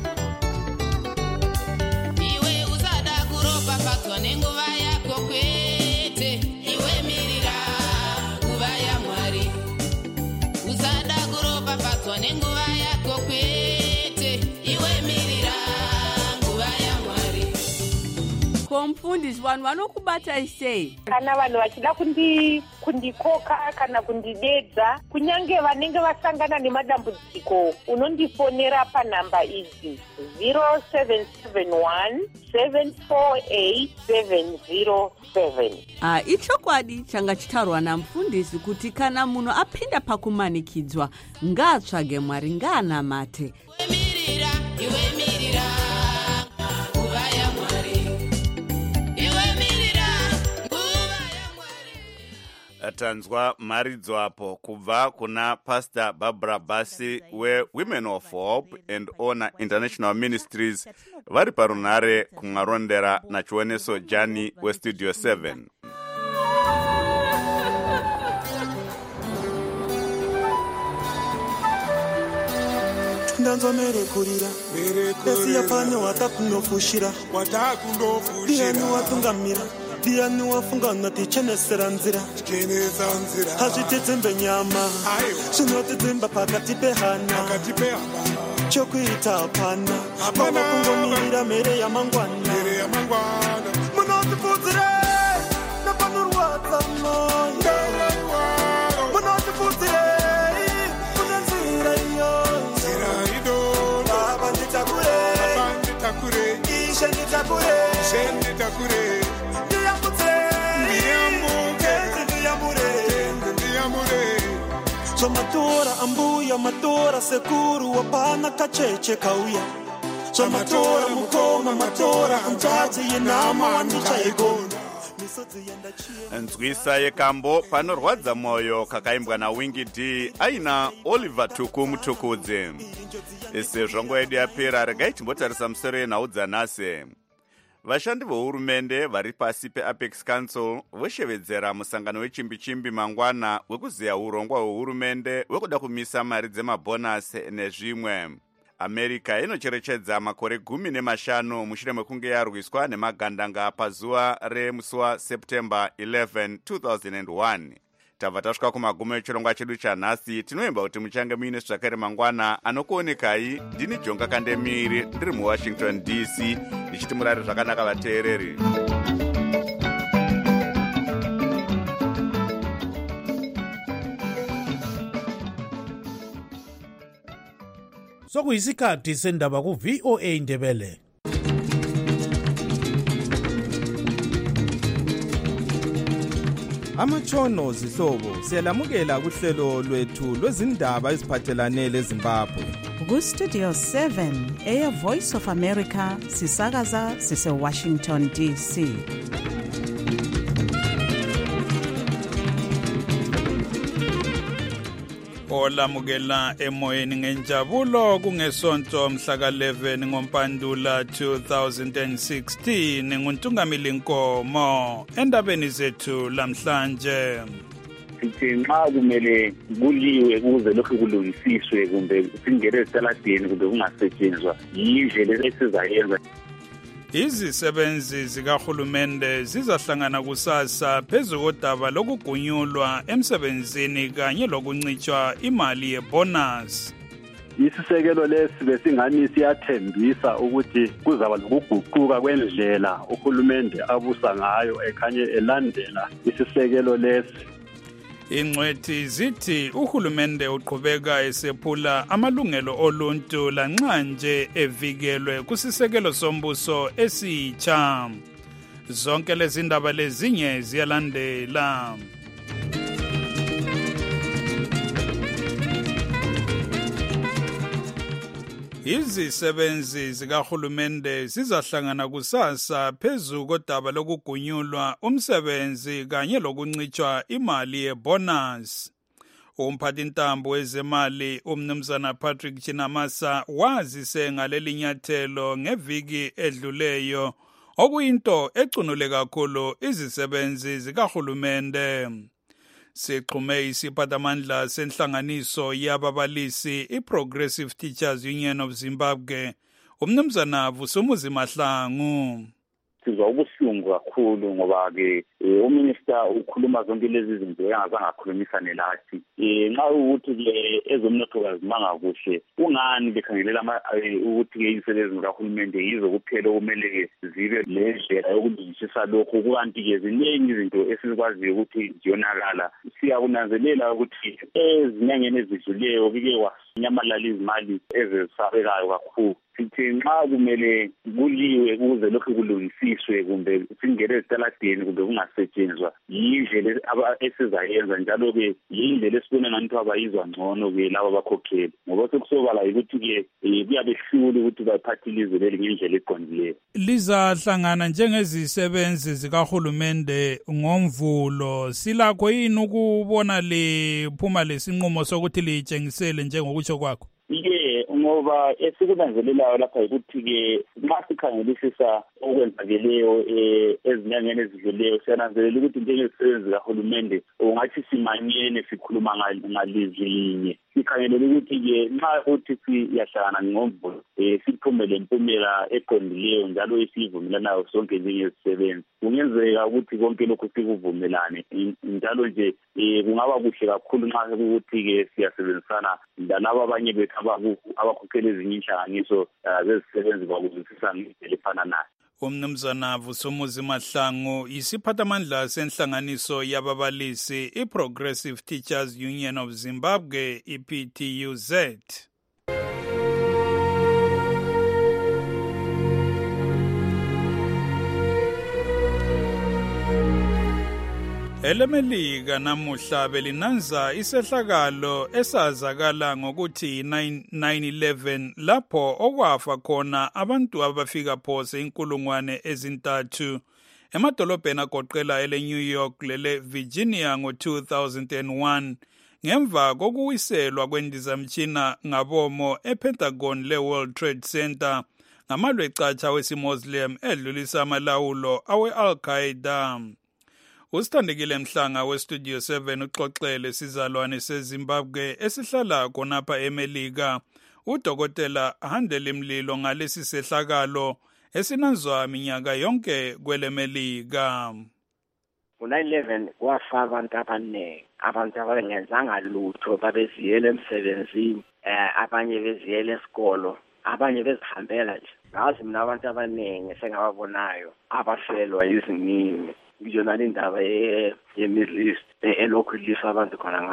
Iwe usada kuropafadzwa nenguva yako kwete, iwe mirira nguva yaMwari. Usada kuropafadzwa nenguva yako kwete, iwe mirira nguva yaMwari. Ko mufundisi, vanhu vanokubatai sei? Kana vanhu vachida kundi kundikoka kana kundidedza, kunyange vanenge vasangana nemadambudziko, unondifonera panhamba idzi zero seven seven one seven four eight seven zero seven. Ah, ichokwadi changa chitarwa namufundisi kuti kana munhu apinda pakumanikidzwa ngaatsvage Mwari, ngaanamate. Mirira, iwe mirira nguva yaMwari. Iwe mirira nguva yaMwari. Tanzwa mharidzo apo kubva kuna Pastor Barbara Basi we-Women of Hope and Honor International Ministries vari parunhare kumwarondera nachioneso Jani weStudio seven. ndanzwa merekurira esiya panyo watakunofushira ndiani watungamira ndiani wafungana tichenesera nzira hazvitedzembe nyama zvinotedzemba pakati pehana chokuita hapana vava kungomirira mhere yamangwana munotifudzire napanorwadza moyo munotifudzire kune nzira iyo baba nditakure ishe nditakure ndiyambutse ndiyambure zvomatora ambuya matora sekuru wapana kacheche kauya zvomatora mukoma matora anzvadzi yenhama wandichaigona nzwisa yekambo panorwadza moyo kakaimbwa naWingi D aina Oliver Tuku Mutukudze. Sezvo nguva yedu yapera, regai timbotarisa musoro yenhau dzanhasi. Vashandi vehurumende vari pasi peApex Council voshevedzera musangano wechimbi-chimbi mangwana wekuziya urongwa hwehurumende wekuda kumisa mari dzemabhonasi nezvimwe. America inocherechedza makore gumi nemashanu mushure mekunge yarwiswa nemagandanga pazuva remusi waSeptember eleventh two thousand one. Tabva tasvika kumagumo echirongwa chedu chanhasi. Tinoimba kuti muchange muine zvakare mangwana anokuonekai. Ndini Jonga Kandemiri ndiri muWashington D C ndichiti murare zvakanaka vateereri. sokuyisikhathi sendaba ku-V O A Ndebele. Amatshono zihlobo siyalamukela kuhlelo lwethu lwezindaba eziphathelane leZimbabwe. Ku-Studio seven eya Voice of America sisakaza sise-Washington D C. Olamukela emoyeni ngenjabulo kungesonto mhla ka eleven ngoMpandula two thousand sixteen nguNtungamili Nkomo endabeni zethu lamhlanje. Sithi nxa kumele kuliwe kuze lokhu kulungisiswe kumbe singene esitaladeni kumbe kungasetshenzwa yindlela esizayenza. Izisebenzi zikahulumende zizahlangana kusasa phezu kodaba lokugunyulwa emsebenzini kanye lokuncitshwa imali yebonus. Isisekelo lesi besingani siyathembisa ukuthi kuzaba lokuguquka kwendlela uhulumende abusa ngayo ekhanye elandela isisekelo lesi. Ingcwethi zithi uhulumende uqhubeka esephula amalungelo oluntu lanxa nje evikelwe kusisekelo sombuso esitsha. Zonke lezi ndaba lezinye ziyalandela. Izisebenzi zikahulumende zizahlangana kusasa phezu kodaba lokugunyulwa umsebenzi kanye lokuncitshwa imali yebonus. Umphathintambo wezemali umnumzana Patrick Chinamasa wazise ngaleli nyathelo ngeviki edluleyo okuyinto ecunule kakhulu izisebenzi zikahulumende. Sixhume isiphathamandla senhlanganiso yababalisi iProgressive Teachers Union of Zimbabwe umnumzana Vusumuzi Mahlangu. Sizwa ubuhlungu kakhulu ngoba ke uminister ukhuluma zonke lezi zinto engazange akhulumisane lathi. Nxa ukuthi ke ezomnotho kazimanga kuhle ungani bekhangelela ukuthi ke izisebenzi zikahulumende yizo kuphela okumele zibe lendlela yokulungisisa lokho kukanti ke ziningi izinto esikwaziyo ukuthi ziyonakala. Siyakunanzelela ukuthi ezinyangeni ezidluleyo bike wanyamalala izimali ezisabekayo kakhulu. Sithi nxa kumele kuliwe kuze lokhu kulungisiswe kumbe singene esitaladeni kumbe kungasetshenzwa yindlela esizayenza njalo ke yindlela esibona ngathi abayizwa ngcono ke laba bakhokheli ngoba sekusobala ukuthi ke kuyabehlula ukuthi baphathilize leli ngendlela eqondileyo. Lizahlangana njengezisebenzi zikahulumende ngomvulo silakho yini ukubona liphuma lesinqumo sokuthi litshengisele njengokutsho kwakho? Ike ngoba esikunanzelelayo lapha ukuthi ke nxa sikhangelisisa okwenzakeleyo ezinyangeni ezidluleyo siyananzelela ukuthi njengezisebenzi kahulumende ungathi simanyene sikhuluma ngalizwi linye. Sikhangelela ukuthi ke nxa uthi siyahlangana ngomvulo siphume lempumela eqondileyo njalo esivumelanayo sonke njengezisebenzi. Kungenzeka ukuthi konke lokhu sikuvumelane njalo nje kungaba kuhle kakhulu nxa ukuthi ke siyasebenzisana lalabo abanye bethu abakhokhela ezinye inhlanganiso zezisebenzi bakuzwisisa ngendlela efana nayo. Umnumzana Vusumuzi Mahlangu isiphathamandla senhlanganiso yababalisi iProgressive Teachers Union of Zimbabwe I P T U Z. EleMelika namuhla belinanza isehlakalo esazakala ngokuthi nine eleven lapho okwafa khona abantu abafika phose inkulungwane ezintathu emadolobheni agoqela ele New York lele Virginia ngo two thousand one ngemva kokuwiselwa kwendizamtshina ngabomo ePentagon le World Trade Center ngamalwecatsha wesimuslim edlulisa amalawulo awe Al-Qaeda. Usithandekile Mhlanga weStudio seven uxoxele sizalwane seZimbabwe esihlala khonapha eMelika uDokotela Handeli Mlilo ngalesi sehlakalo esinanzwa minyaka yonke kweleMelika. Ku nine eleven kwafa abantu abaningi, abantu abangenzanga lutho babeziyela emsebenzini, eh abanye beziyela esikolo, abanye bezihambela nje. Ngazi mina abantu abaningi sengababonayo abafelwa izinini. Ngiyona indaba ye Middle East elokhu ilisa abantu khona ngale.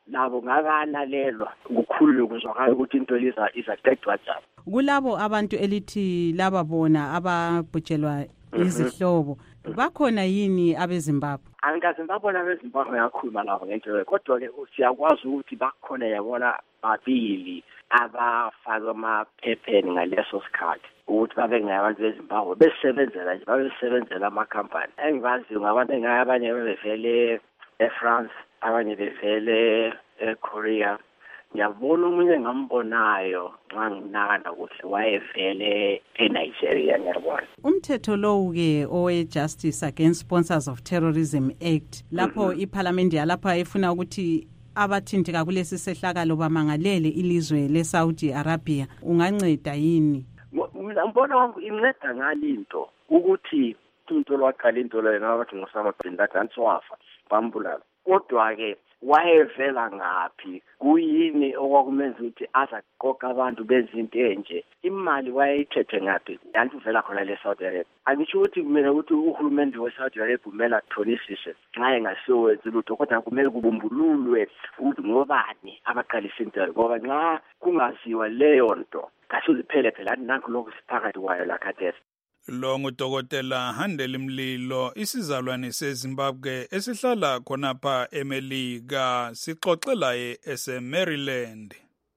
nabo ngabalalelwa kukhulu kuzwakala ukuthi into liza izaqedwa njani. Kulabo abantu elithi laba bona ababhujelwa izihlobo bakhona yini abeZimbabwe? Angikaze ngabona abeZimbabwe yakhuluma labo ngento kodwa ke siyakwazi ukuthi bakhona yabona babili abafaka amaphepheni ngaleso sikhathi ukuthi babe ngabantu beZimbabwe besebenzela nje babesebenzela amakhampani engibaziyo ngabantu engabanye bevele eFrance abanye bevele eKorea. Ngiyabona umunye ngambonayo nxa nginakana ukuthi wayevele eNigeria ngiyabona. Umthetho lowu ke owe Justice Against Sponsors of Terrorism Act lapho mm -hmm. iParliament yalapha efuna ukuthi abathintika kulesi sehlakalo bamangalele ilizwe leSaudi Arabia unganceda yini? Mina mbona wangu inceda ngalinto ukuthi umuntu lwaqala into leyo ngabathi ngosama bin Laden wafa bambulala. Kodwa ke wayevela ngaphi kuyini okwakumenza ukuthi azaqoqa abantu bezinto enje imali wayeyithethe ngaphi yanti uvela khona le Saudi Arabia. Angisho ukuthi kumele ukuthi uhulumende we Saudi Arabia kumele athonisise nxa engasiwenzi lutho kodwa kumele kubumbululwe ukuthi ngobani abaqalisa into ngoba nxa kungaziwa leyo nto kasuziphele phela nanku lokhu siphakathi kwayo la khathesi. Lo ngudokotela Handeli Mlilo isizalwane seZimbabwe esihlala khonapha eMelika sixoxela eSemaryland.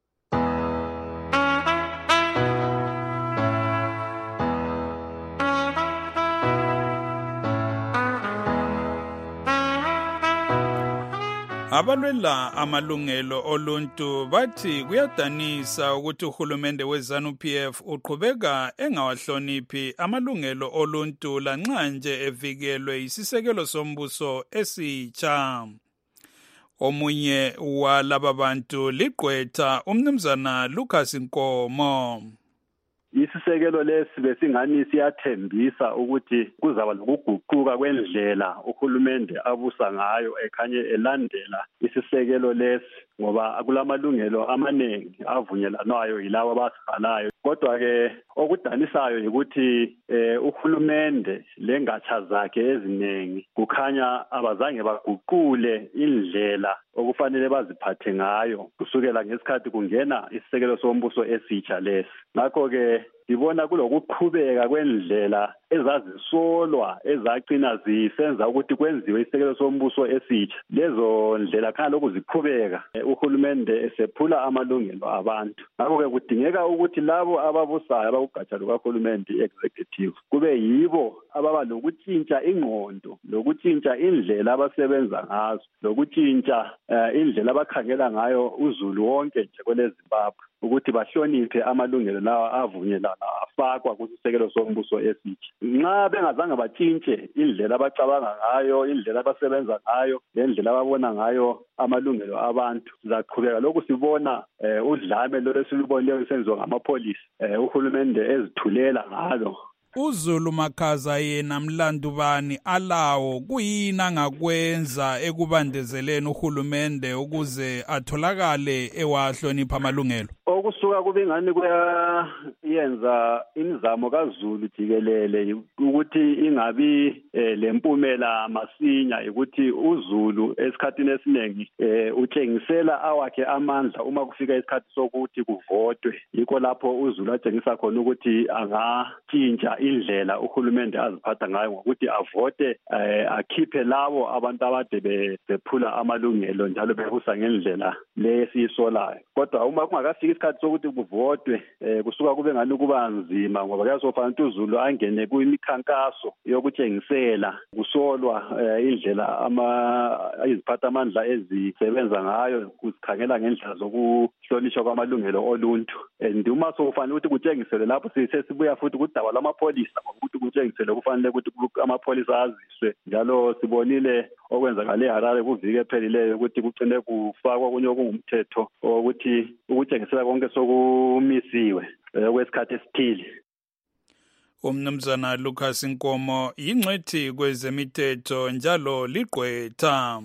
Abalwela amalungelo oluntu bathi kuyadanisa ukuthi uhulumende weZANU-P F uqhubeka engawahloniphi amalungelo oluntu lanxa nje evikelwe isisekelo sombuso esitsha. Omunye walaba bantu ligqwetha umnumzana Lucas Nkomo. Isisekelo lesi besingani siyathembisa ukuthi kuzaba lokuguquka kwendlela uhulumende abusa ngayo ekhanye elandela isisekelo lesi ngoba akulamalungelo amaningi avunyelanayo yilawo abasalayo. Kodwa ke okudanisayo ukuthi eh, uhulumende lengatsha zakhe eziningi kukhanya abazange baguqule indlela okufanele baziphathe ngayo kusukela ngesikhathi kungena isisekelo sombuso esitsha lesi. Ngakho ke ngibona kulokuqhubeka kwendlela ezazisolwa ezagcina zisenza ukuthi kwenziwe isisekelo sombuso esitsha. Lezo ndlela khona lokhu ziqhubeka uhulumende esephula amalungelo abantu. Ngakho ke kudingeka ukuthi labo ababusayo abakugatsha lukahulumende executive kube yibo ababa lokutshintsha ingqondo lokutshintsha indlela abasebenza ngazo lokutshintsha uh, indlela abakhangela ngayo uzulu wonke nje kweleZimbabwe ukuthi bahloniphe amalungelo lawa avunyelana afakwa kusisekelo sombuso esitsha. Nxa bengazange batshintshe indlela abacabanga ngayo indlela abasebenza ngayo lendlela ababona ngayo amalungelo abantu sizaqhubeka lokhu sibona eh, udlame lo lesilubonileyo lisenziwa ngamapholisa eh, uhulumende ezithulela ngalo. uZulu Makhaza yena mlandu bani alawo kuyini angakwenza ekubandezeleni uhulumende ukuze atholakale ewahlonipha amalungelo? Okusuka kube ngani kuyayenza imizamo kaZulu jikelele ukuthi ingabi eh, lempumela masinya ukuthi uZulu esikhathini esiningi eh, utshengisela awakhe amandla uma kufika isikhathi sokuthi kuvotwe. Yikho lapho uZulu atshengisa khona ukuthi angatshintsha indlela uhulumende aziphatha ngayo ngokuthi avote eh, akhiphe labo abantu abade bephula amalungelo njalo bebusa ngendlela lesisolayo. Kodwa uma kungakafika isikhathi sokuthi kuvotwe eh, kusuka kube ngani kuba nzima ngoba kuyasofanele ukuthi uZulu angene kuyimikhankaso yokutshengisela kusolwa eh, indlela ama iziphatha amandla ezisebenza ngayo kuzikhangela ngendlela zokuhlonishwa kwamalungelo oluntu. And uma sokufanele ukuthi kutshengisele lapho sisibuya futhi kudaba lamapolisa ukuthi kutshengisele kufanele ukuthi amapholisa aziswe. Njalo sibonile okwenzakala eHarare kuvike ephelileyo ukuthi kugcine kufakwa kunye okungumthetho ukuthi ukutshengisela konke sokumisiwe okwesikhathi esithile. Umnumzana Lucas Nkomo yingcwethi kwezemithetho njalo ligqwetha.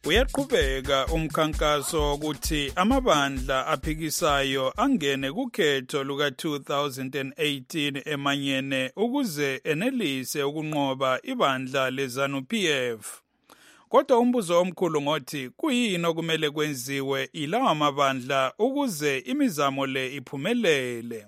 Uyaqhubeka umkhankaso ukuthi amabandla aphikisayo angene kukhetho luka two thousand eighteen emanyene ukuze enelise ukunqoba ibandla leZANU-P F. Kodwa umbuzo omkhulu ngothi kuyini okumele kwenziwe ilawa mabandla ukuze imizamo le iphumelele.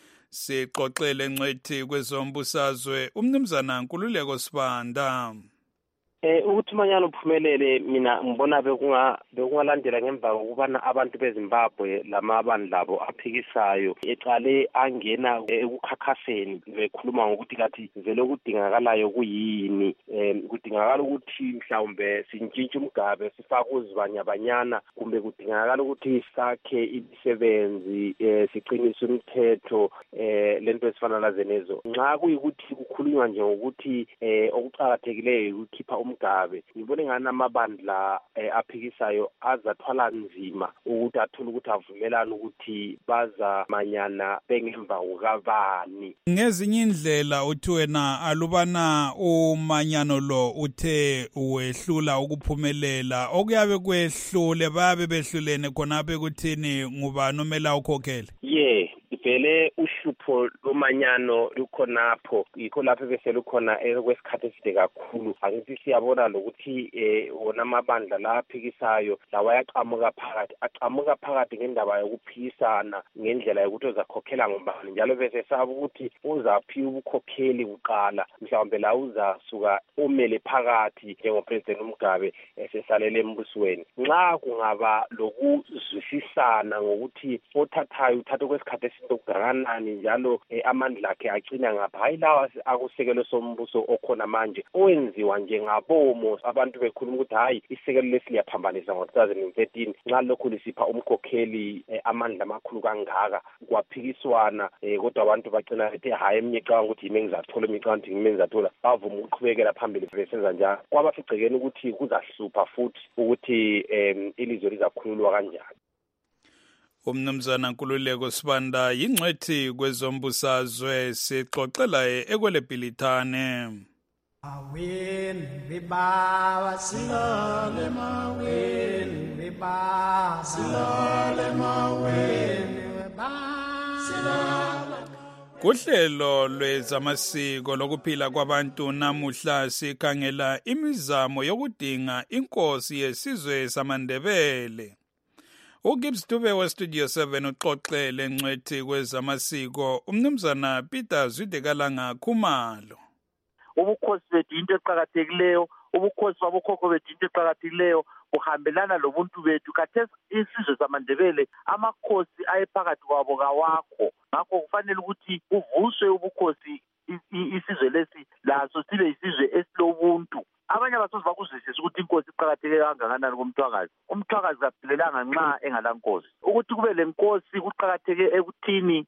Siqoxele ngcwethi kwezombusazwe umnumzana Nkululeko Sibanda. Eh ukuthi manyalo uphumelele mina ngibona bekunga bekungalandela ngemva kokubana abantu beZimbabwe lamabandla labo aphikisayo eqale angena ekukhakhaseni bekhuluma ngokuthi kathi vele kudingakalayo kuyini eh kudingakala ukuthi mhlawumbe sintshintshe umgabe sifake uzibanyabanyana kumbe kudingakala ukuthi sakhe imisebenzi eh siqinise umthetho eh lento esifana lazenezo nxa kuyikuthi kukhulunywa nje ukuthi eh okuqhakathekileyo ukukhipha umgabe ngibone ngani amabandla eh, aphikisayo azathwala nzima ukuthi athule ukuthi avumelana ukuthi baza manyana bengemva ukabani. Ngezinye indlela uthi wena alubana umanyano lo uthe wehlula ukuphumelela okuyabe kwehlule babe behlulene khonaphe kuthini ngubani omela ukhokhele. Yeah vele uhlupho lomanyano lukhonapho yikho lapho bese lukhona kwesikhathi eside kakhulu akithi siyabona lokuthi eh wona amabandla la aphikisayo lawa yaqhamuka phakathi aqhamuka phakathi ngendaba yokuphikisana ngendlela yokuthi uzakhokhela ngobani njalo bese saba ukuthi uzaphi ubukhokheli uqala mhlawumbe la uzasuka umele phakathi njengopresident uMgabe esesalele embusweni nxa kungaba lokuzwisisana ngokuthi othathayo uthatha kwesikhathi okuzakanani njalo amandla akhe agcina ngapha hayi lawa akusekelo sombuso okhona manje owenziwa njengabomo abantu bekhuluma ukuthi hayi isekelo lesiyaphambanisa ngo two thousand thirteen nxa lokho lisipha umkhokheli amandla amakhulu kangaka kwaphikiswana kodwa abantu bagcina bethi hayi emnyecanga ukuthi yimi ngizathola emnyecanga ukuthi yimi ngizathola bavuma ukuqhubekela phambili besenza njalo kwabaficekeni ukuthi kuzahlupha futhi ukuthi ilizwe lizakhululwa kanjani. Umnumzana Nkululeko Sibanda yingcwethi kwezombusazwe sixoxela ekwele Bhilithane. Aweni bebaba silale maweni bebaba silale maweni bebaba silale. Kuhlelo lwezamasiko lokuphila kwabantu namuhla sikhangela imizamo yokudinga inkosi yesizwe samaNdebele. uGibbs Dube westudio seven uxoxele ngcwethi kwezamasiko umnumzana Peter Zwidekalanga Khumalo. Ubukhosi bethu into eqhakathekileyo, ubukhosi babokhokho bethu into eqhakathekileyo buhambelana lobuntu bethu. Khathesi isizwe samaNdebele amakhosi ayephakathi kwabo kawakho, ngakho kufanele ukuthi kuvuswe ubukhosi isizwe lesi laso sibe isizwe esilobuntu. Abanye abasozi bakuzwisisa ukuthi inkosi iqhakatheke kangakanani kumthwakazi. Umthwakazi kaphelelanga nxa engalankosi. Ukuthi kube lenkosi kuqhakatheke ekuthini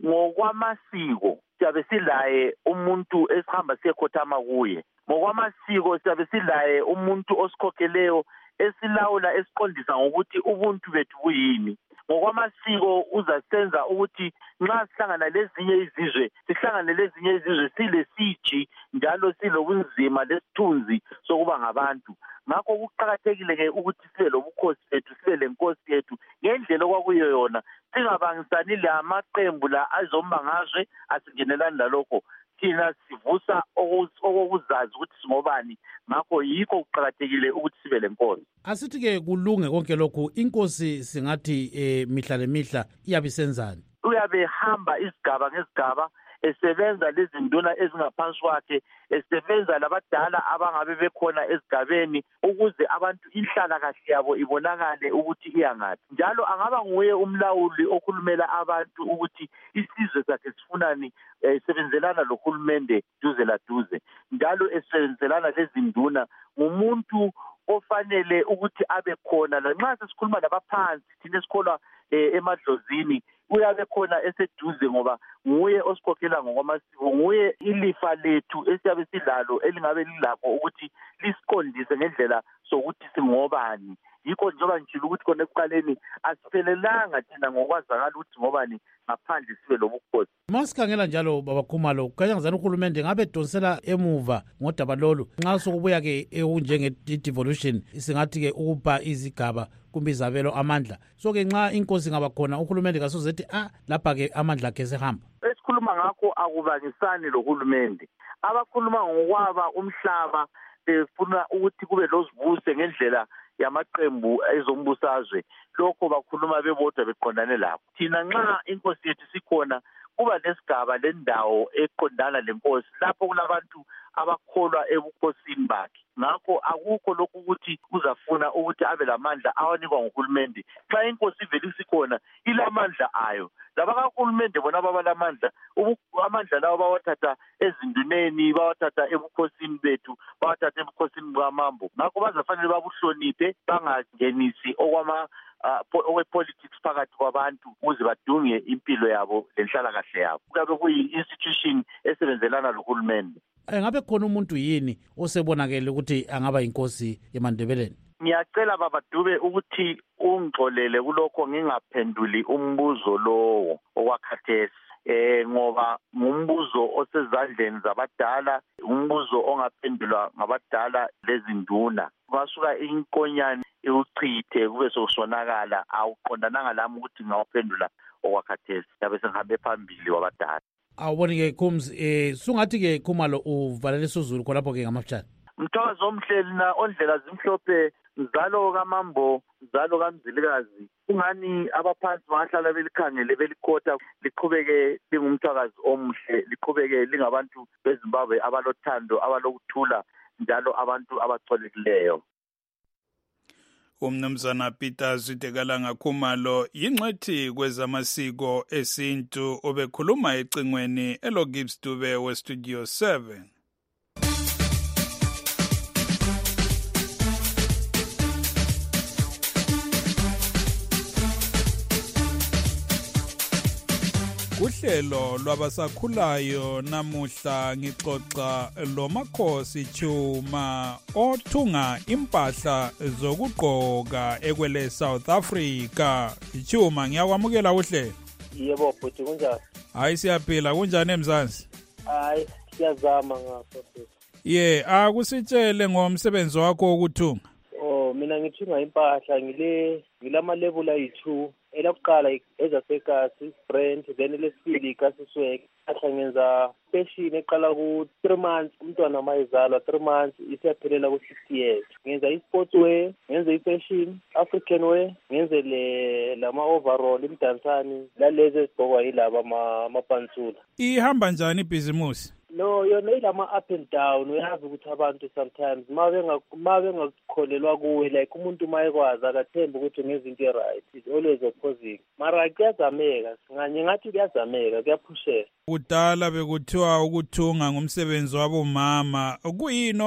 ngokwamasiko siyabe silaye umuntu esihamba siyekhothama kuye. Ngokwamasiko siyabe silaye umuntu osikhokheleyo esilawula esiqondisa ngokuthi ubuntu bethu buyini. Ngokwamasiko uzasenza ukuthi nxa sihlangana lezinye izizwe sihlangane lezinye izizwe sile siji njalo silobunzima lesithunzi sokuba ngabantu. Ngakho kuqhakathekile ke ukuthi sibe lobukhosi bethu sibe lenkosi yethu ngendlela okwakuyo yona singabangisani lamaqembu la azombangazwe asingenelani lalokho. Thina sivusa okokuzazi ukuthi singobani, ngakho yikho kuqhakathekile ukuthi sibe lenkosi. Asithi ke kulunge konke lokhu inkosi singathi eh, mihla lemihla iyabe senzani? Uyabe hamba isigaba ngezigaba esebenza lezi nduna ezingaphansi kwakhe, esebenza labadala abangabe bekhona esigabeni ukuze abantu inhlala kahle yabo ibonakale ukuthi iyangaphi. Njalo angaba nguye umlawuli okhulumela abantu ukuthi isizwe sakhe sifunani, esebenzelana lohulumende duze la duze. Njalo esebenzelana lezi nduna ngumuntu ofanele ukuthi abe khona lanxa sesikhuluma labaphansi thina esikholwa emadlozini uyabe khona eseduze ngoba nguye osikhokhela ngokwamasiko, nguye ilifa lethu esiyabe silalo elingabe lilakho ukuthi lisiqondise ngendlela sokuthi singobani. yikho njengoba ngitshilo ukuthi khona ekuqaleni asiphelelanga thina ngokwazakala ukuthi ngobani ngaphandle sibe lobukhosi. Masikhangela njalo baba Khumalo, kukhanya ngizana uhulumende ngabe donsela emuva ngodaba lolu nxa sokubuya ke okunjenge devolution singathi ke ukuba izigaba kumbe izabelo amandla. So ke nxa inkosi ngaba khona uhulumende kasozethi ah lapha ke amandla akhe sehamba. Esikhuluma ngakho akubangisani lohulumende. Abakhuluma ngokwaba umhlaba befuna ukuthi kube lozibuse ngendlela yamaqembu ezombusazwe, lokho bakhuluma bebodwa beqondane lapho. Thina nxa inkosi yethu sikhona kuba lesigaba lendawo eqondana lenkosi lapho kulabantu abakholwa ebukhosini bakhe. Ngakho akukho lokhu ukuthi uzafuna ukuthi abe lamandla awanikwa nguhulumende. Xa inkosi ivele isikhona ilamandla ayo. Laba kahulumende bona babalamandla, amandla lawo bawathatha ezinduneni, bawathatha ebukhosini bethu, bawathatha ebukhosini bwamambo. Ngakho bazafanele babuhloniphe, bangangenisi okwama okwe-politics phakathi kwabantu ukuze badunge impilo yabo lenhlalakahle yabo. Kuyabe kuyi-institution esebenzelana lohulumende. Ngabe khona umuntu yini osebonakele ukuthi angaba inkosi yemaNdebeleni? Ngiyacela baba Dube ukuthi ungixolele kulokho ngingaphenduli umbuzo lowo okwakhathesi. Eh ngoba ngumbuzo osezandleni zabadala, umbuzo ongaphendulwa ngabadala lezinduna. Basuka inkonyane iuchithe kube sokusonakala awuqondananga lami ukuthi ngawuphendula okwakhathesi. Yabe sengihambe phambili wabadala. Awuboni ke Khums, eh sungathi ke Khumalo uvalele sozulu khonapho ke ngamafutshane. Mthokozo omhleli na ondlela zimhlophe, nzalo kaMambo, nzalo kaMzilikazi. Kungani abaphansi bangahlala belikhangele belikhotha liqhubeke lingumthakazi omuhle, liqhubeke lingabantu beZimbabwe abalothando, abalokuthula njalo abantu abacolekileyo. Umnumzana Peter Zitekalanga Khumalo yingxethi kwezamasiko esintu obekhuluma ecingweni elo Gibbs Dube we Studio seven. Kuhlelo lwabasakhulayo namuhla ngixoxa lo Makhosi Chuma othunga impahla zokugqoka ekwele South Africa. Chuma, ngiyakwamukela uhlelo. Yebo bhuti, kunjani? Hayi siyaphila, kunjani eMzansi? Hayi siyazama ngapha. Ye, akusitshele ngomsebenzi wakho wokuthunga. Oh, mina ngithunga impahla ngile ngilamalebula ayi-two. Elakuqala ezasekasi brand, then lesibili ikasisweke. Ahla ngenza fashion eqala ku three months umntwana mayezalwa, three months isiyaphelela ku sixty years. Ngenza i-sportswear, ngenza i-fashion, African wear, ngenze le lama overall imdansani, lalezi ezigqokwa yilaba amapansula. Ihamba njani ibhizimusi? No, yona ilama up and down. Uyazi ukuthi abantu sometimes ma bengakholelwa kuwe, like umuntu mayekwazi akathemba ukuthi ngezinto e-right, it's always opposing. Mara kuyazameka, nganye ngathi kuyazameka, kuyaphusheka. Kudala bekuthiwa ukuthunga ngumsebenzi wabomama. Kuyini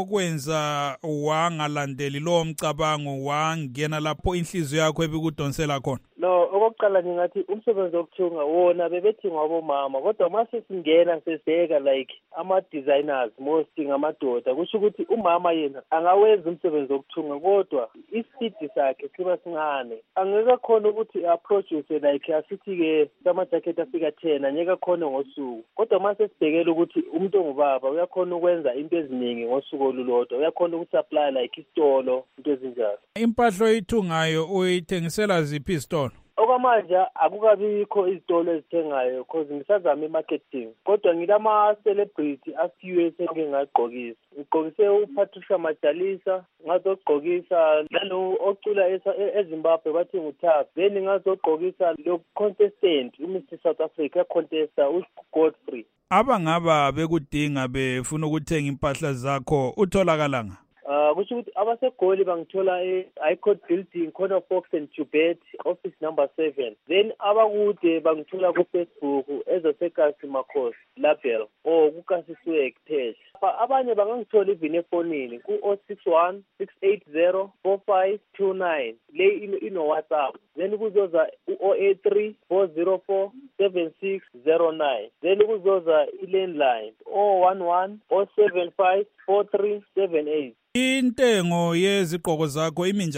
okwenza wangalandeli lo mcabango wangena lapho inhliziyo yakho ebikudonsela khona? No, okokuqala ngingathi umsebenzi wokuthunga wona bebethi ngwabomama, kodwa mase singena seseka like ama-designers most ngamadoda, kusho ukuthi umama yena angawenza umsebenzi wokuthunga, kodwa isidi sakhe siba sincane. Angeke khona ukuthi approduce like asithi-ke amajakhethi afika ten, angeke khona ngosuku. Kodwa mase sibhekele ukuthi umuntu ongubaba uyakhona ukwenza into eziningi ngosuku olulodwa, uyakhona ukusupply like isitolo, into ezinjalo. Impahla oyithungayo uyithengisela ziphi isitolo? Okwamanje akukabikho izitolo ezithengayo because ngisazama i-marketing, kodwa ngilama-celebrity asi-U S engike ngagqokisa. Ngigqokise uPatricia Majalisa, ngazogqokisa nalo ocula eZimbabwe bathi nguThabo, then ngazogqokisa lo contestant uMister South Africa yacontesta uGodfrey. Abangaba bekudinga befuna ukuthenga impahla zakho utholakalanga? Uh, kusho ukuthi abasegoli bangithola e-Icod Building, corner Fox and Tubet, office number seven. Then abakude bangithola ku-Facebook ezasekasi Makhosi label or kukasisweke page. Abanye bangangithola even efonini ku-oh six one, six eight zero, four five two nine. Le ino WhatsApp. Then kuzoza u-oh eight three, four zero four, seven six zero nine. Then kuzoza i-landline oh one one, oh seven five, four three seven eight. Intengo yezigqoko zakho imi njani?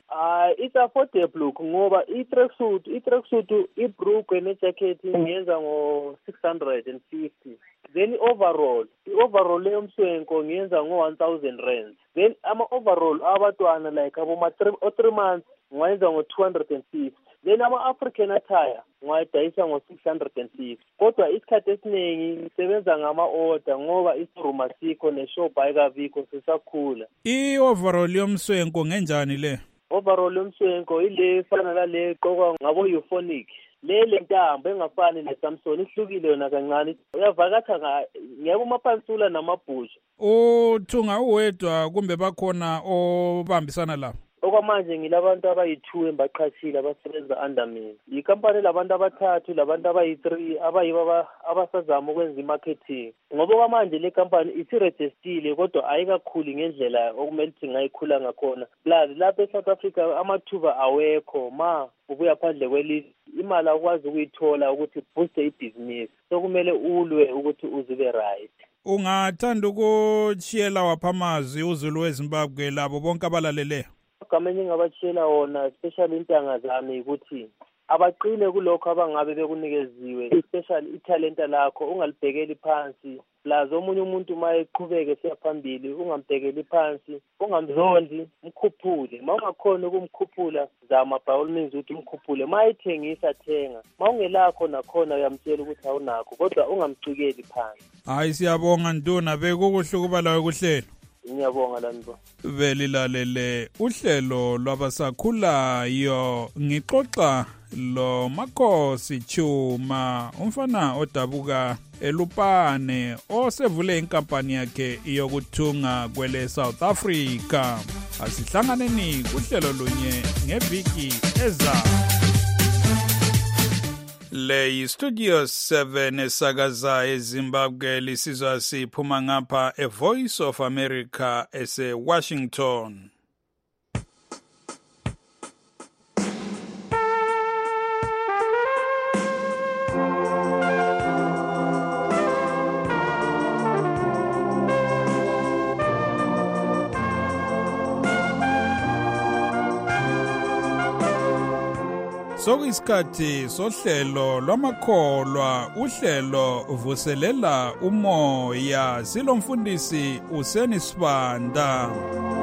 Ah, it's affordable ngoba i-tracksuit, i-tracksuit, ibhrugwe ne-jacket ngiyenza ngo six hundred fifty. Then overall, i-overall yomswenko ngiyenza ngo one thousand rands. Then ama-overall abantwana like abo ma three months ngiyenza ngo two hundred fifty. Then ama-African attire ngiyadayisa ngo six hundred fifty. Kodwa isikhathi esiningi ngisebenza ngama-order ngoba isiruma sikho ne-shop ayikabikho sisakhula. I-overall yomswenko ngenjani le? Overall yomswenko ile efana nale eqokwa ngabo-euphonic. Le lentambo engafani ne-Samsung ihlukile yona kancane. Uyavakatha ngiyabo mapansula namabhusha. Uthunga uwedwa kumbe bakhona obambisana lapho? Okwamanje ngilabantu abayi-two embaqhathile abasebenza under mina. Yikampani labantu abathathu, labantu abayi-three abayibo abasazama ukwenza i-marketing. Ngoba kwamanje le company isi-registerile kodwa ayikakhuli ngendlela okumele ukuthi ngayikhula ngakhona. Plus lapha e-South Africa amathuba awekho ma ubuya phandle kwelizwe. Imali akwazi ukuyithola ukuthi booste ibhizinisi. So kumele ulwe ukuthi uzibe right. Ungathanda ukushiyela waphamazwi uZulu weZimbabwe labo bonke abalaleleyo? Igama engingabashiyela wona especially intanga zami ukuthi abaqine kulokho abangabe bekunikeziwe, especially ithalenta lakho ungalibhekeli phansi. Plus omunye umuntu uma eqhubeke siyaphambili ungambhekeli phansi, ungamzondi, mkhuphule. Ma ungakhona ukumkhuphula zama by all means ukuthi umkhuphule. Ma ethengisa thenga. Ma ungelakho nakhona uyamtshela ukuthi awunakho kodwa ungamcikeli phansi. Hayi siyabonga Ntuna bekukuhle ukuba lawe kuhlelo. Ngiyabonga lanto. Velilalele uhlelo lwabasakhulayo ngixoxa lo Makhosi Chuma umfana odabuka eLupane osevule inkampani yakhe yokuthunga kwele South Africa. Asihlanganeni kuhlelo lunye ngeviki ezayo. Le Studio seven esakaza eZimbabwe lisizwa siphuma ngapha e Voice of America ese Washington. Sokuyisikhathi sohlelo lwamakholwa uhlelo vuselela umoya silomfundisi Useni Sibanda.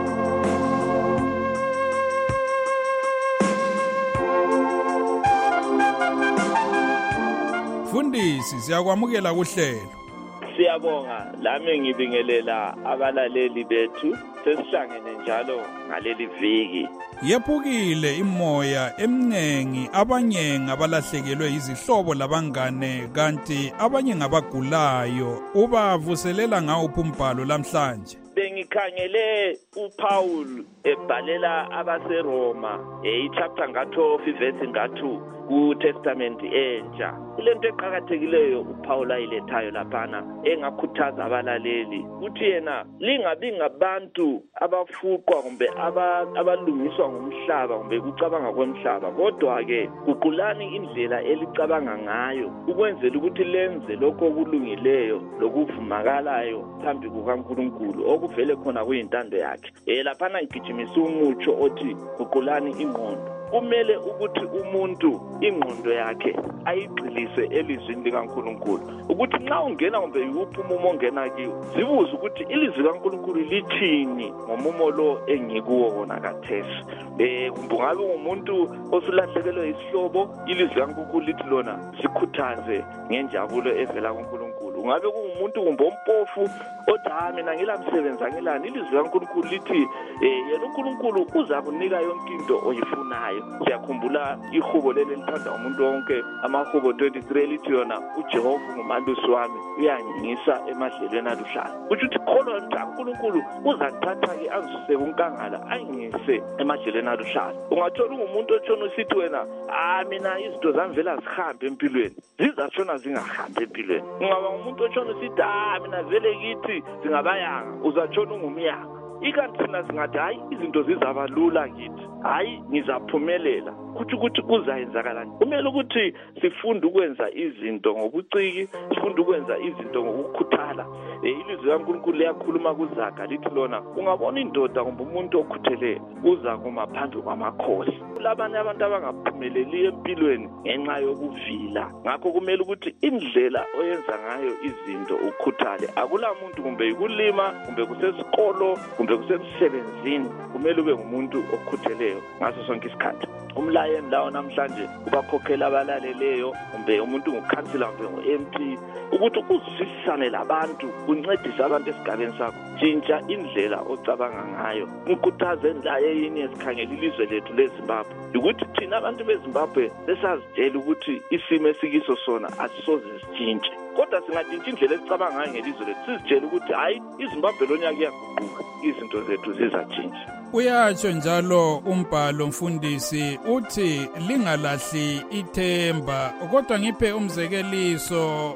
Fundisi siyakwamukela kuhlelo. Siyabonga lami ngibingelela abalaleli bethu sesihlangene njalo ngaleli viki. Yephukile imoya emnengi abanye ngabalahlekelwe izihlobo labangane kanti abanye ngabagulayo ubavuselela ngawuphi umbhalo lamhlanje. Bengikhangele uPaul ebhalela abaseRoma e-chapter nga-twelve verse nga-two kuTestament entsha. Ilento eqhakathekileyo uPaul ayilethayo laphana engakhuthaza abalaleli uthi yena lingabi ngabantu abafuqwa kumbe abalungiswa ngomhlaba kumbe kucabanga kwemhlaba kodwa ke guqulani indlela elicabanga ngayo ukwenzela ukuthi lenze lokho okulungileyo lokuvumakalayo phambi kukaNkulunkulu okuvele khona kuyintando yakhe. Eh laphana ngigijimisa umutsho othi guqulani ingqondo. Kumele ukuthi umuntu ingqondo yakhe ayigxilise elizwini likaNkulunkulu ukuthi nxa ungena kumbe yuphi umumo ongena kiwo zibuze ukuthi ilizwi likaNkulunkulu lithini ngomumo lo engikuwo wona kathesi. Eh kumbe ngabe umuntu osulahlekelwe isihlobo ilizwi likaNkulunkulu lithi lona sikhuthaze ngenjabulo evela kuNkulunkulu. Ngabe kuumuntu kumbe ompofu othi ha mina ngilamsebenzi angilani ilizwi likaNkulunkulu lithi eh yena uNkulunkulu uza kunika yonke into oyifunayo. Siyakhumbula ihubo leli lithanda umuntu wonke amahubo twenty-three lithi yona uJehova ngumalusi wami uyangisa emadlelweni aluhlaza. Kuthi uthi kholwa ukuthi uNkulunkulu uzathatha ke azise kunkangala ayingise emadlelweni aluhlaza. Ungathola umuntu otshona usithi wena ah mina izinto zami vela zihambe empilweni zizatshona zingahambi empilweni. Ungaba umuntu otshona usithi ah mina vele kithi zingabayanga uzatshona ungumyanga. ikanti thina singathi hayi izinto zizaba lula kithi, hayi ngizaphumelela, kuthi ukuthi kuzayenzakalani. Kumele ukuthi sifunde ukwenza izinto ngobuciki, sifunde ukwenza izinto ngokukhuthala. Ilizwi kaNkulunkulu liyakhuluma kuZaga lithi lona ungabona indoda kumbe umuntu okhutheleyo uza kuma phandle kwamakhosi. Kulabanye abantu abangaphumeleli empilweni ngenxa yokuvila. Ngakho kumele ukuthi indlela oyenza ngayo izinto ukhuthale. Akula muntu kumbe ikulima kumbe kusesikolo kumbe kusemsebenzini, kumele ube ngumuntu okhutheleyo ngaso sonke isikhathi. Umlayeni lawo namhlanje ubakhokhela abalaleleyo kumbe umuntu ngukhansela kumbe ngu-M P ukuthi uzwisisane labantu, uncedise abantu esigabeni sakho, tshintsha indlela ocabanga ngayo. Ngikhuthaze indlela yini esikhangela ilizwe lethu leZimbabwe ukuthi thina abantu beZimbabwe lesazitshela ukuthi isimo esikiso sona asisoze sitshintshe, kodwa singatshintsha indlela esicabanga ngayo ngelizwe lethu, sizitshela ukuthi hayi iZimbabwe lonyaka iyaguquka, izinto zethu zizatshintsha. Uyatsho njalo umbhalo mfundisi uthi lingalahli ithemba, kodwa ngiphe umzekeliso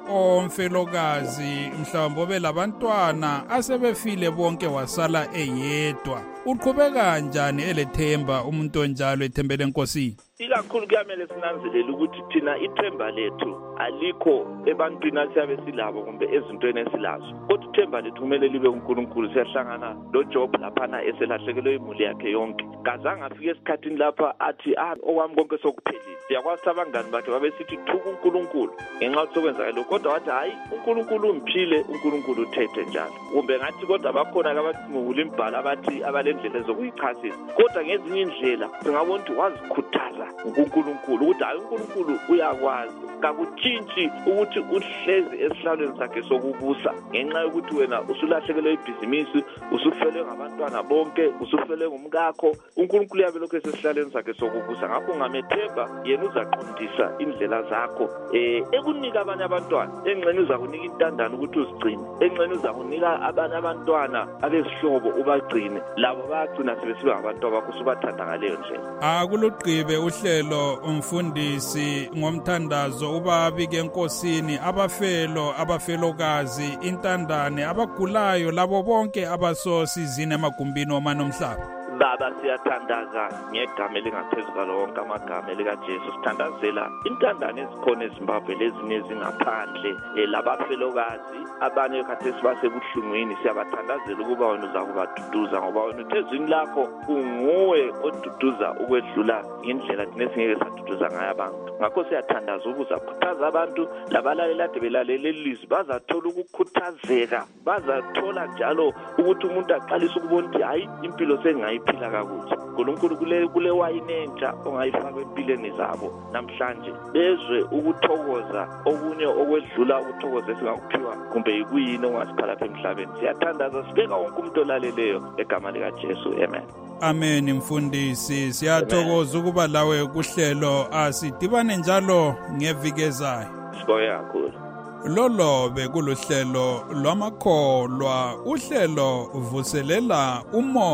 omfelokazi mhlawumbe belabantwana asebefile bonke wasala eyedwa. Uqhubeka njani elethemba umuntu onjalo ethembele enkosini? Ikakhulu kuyamele sinanzelele ukuthi thina ithemba lethu alikho ebantwini asiyabe silabo kumbe ezintweni esilazo, kodwa ithemba lethu kumele libe uNkulunkulu. Siyahlangana loJob laphana eselahlekelwe imuli yakhe yonke, kazange afike esikhathini lapha athi ah okwami konke sokuphelile. Siyakwazi abangani bakhe babesithi thuka uNkulunkulu ngenxa yokusekwenzakala, kodwa wathi hayi uNkulunkulu umphile, uNkulunkulu uthethe njalo. Kumbe ngathi kodwa bakhona abathimula imbhalo abathi abalendlela zokuyichasisa, kodwa ngezinye indlela singabona ukuthi wazikhuthaza uNkulunkulu ukuthi hayi uNkulunkulu uyakwazi, kakutshintshi ukuthi uhlezi esihlalweni sakhe sokubusa ngenxa yokuthi wena usulahlekelwe ibhizinisi, usufelwe ngabantwana bonke, usufelwe ngumkakho. uNkulunkulu uyabe lokhu esesihlalweni sakhe sokubusa. Ngakho ungamethemba yena uzaqondisa indlela zakho, eh ekunika abanye abantwana, engxenye uzakunika intandane ukuthi uzigcine, engxenye uzakunika abanye abantwana abesihlobo ubagcine, labo bayagcina sebesiba ngabantu abakho usubathanda ngaleyo ndlela. Akuluqibe uhlelo umfundisi ngomthandazo ubabike enkosini abafelo abafelokazi intandane abagulayo labo bonke abasosizini emagumbini omanomhlaba. Baba siyathandaza ngegama elingaphezu kwalo wonke amagama likaJesu. Sithandazela intandane ezikhona eZimbabwe lezinye ezingaphandle, labafelokazi abanye khathesi basebuhlungwini. Siyabathandazela ukuba wena uzakubaduduza, ngoba wena uthezwini lakho unguwe oduduza ukwedlula indlela thina esingeke saduduza ngayo abantu. Ngakho siyathandaza ukuza khuthaza abantu labalaleli ade belalele ilizwi bazathola ukukhuthazeka, bazathola njalo ukuthi umuntu aqalise ukubona ukuthi hayi impilo sengayiphila kakuhle. uNkulunkulu kule kule wayini entsha ongayifaka empilweni zabo namhlanje, bezwe ukuthokoza okunye okwedlula ukuthokoza esingakuphiwa kumbe yikuyini ongasikhala lapha emhlabeni. Siyathandaza sibeka wonke umuntu olaleleyo egama likaJesu, amen. Amen. Mfundisi siyathokoza ukuba lawe kuhlelo, asidibane njalo ngeviki ezayo. Sibonge kakhulu. Lolo bekuluhlelo lwamakholwa, uhlelo vuselela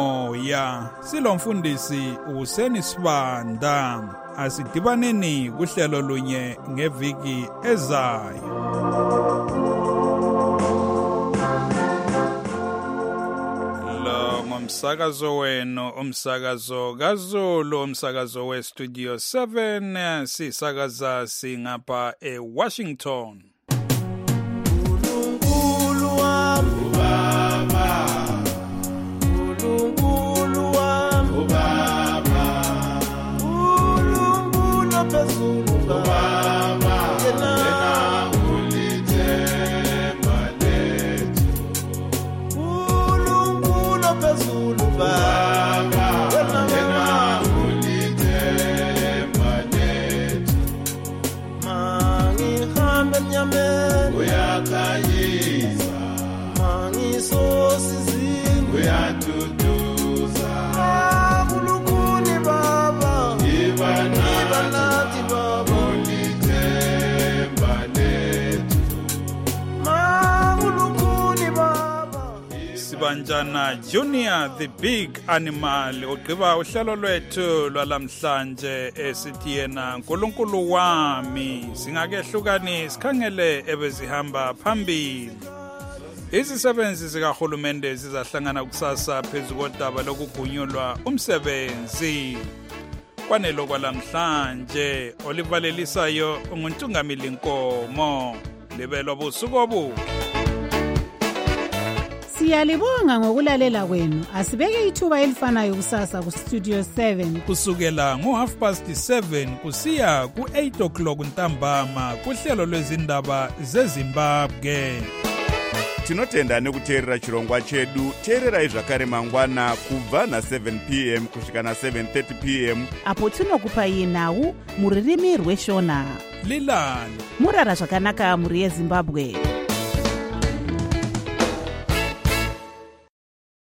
umoya. Silomfundisi uSeni Sibanda. Asidibaneni kuhlelo lunye ngeviki ezayo. Umsakazo wenu, umsakazo kaZulu, umsakazo we Studio seven, sisakaza singapha eWashington. uNkulunkulu wami Baba, uNkulunkulu wami Baba, uNkulunkulu phezulu Baba, yena ulithemba lethu. uNkulunkulu phezulu Baba, yena ulithemba lethu. Mangihambe emnyameni uyakhanyisa, mangisosizini uyaduduza. UNkulunkulu Baba, iba nathi Baba, ulithemba lethu. uNkulunkulu Baba. Sibanjana Junior the Big Animal ugqiba uhlelo lwethu lwalamhlanje esithi yena uNkulunkulu wami. Singake hlukani sikhangele ebezihamba phambili. Izisebenzi zikahulumende zizahlangana kusasa phezu kodaba lokugunyulwa umsebenzi. Kwanelo kwalamhlanje olivalelisayo unguntungamili Nkomo. Libelo busuku obuhle. Siyalibonga ngokulalela kwenu. Asibeke ithuba elifanayo kusasa ku Studio seven. Kusukela ngo half past seven kusiya ku eight o'clock ntambama kuhlelo lwezindaba zeZimbabwe. Tinotenda nekuteerera chirongwa chedu. Teererai zvakare mangwana kubva na seven p m kusvika na seven thirty p m apo tinokupai nhau muririmi rweshona. Lilani murara zvakanaka muri yeZimbabwe.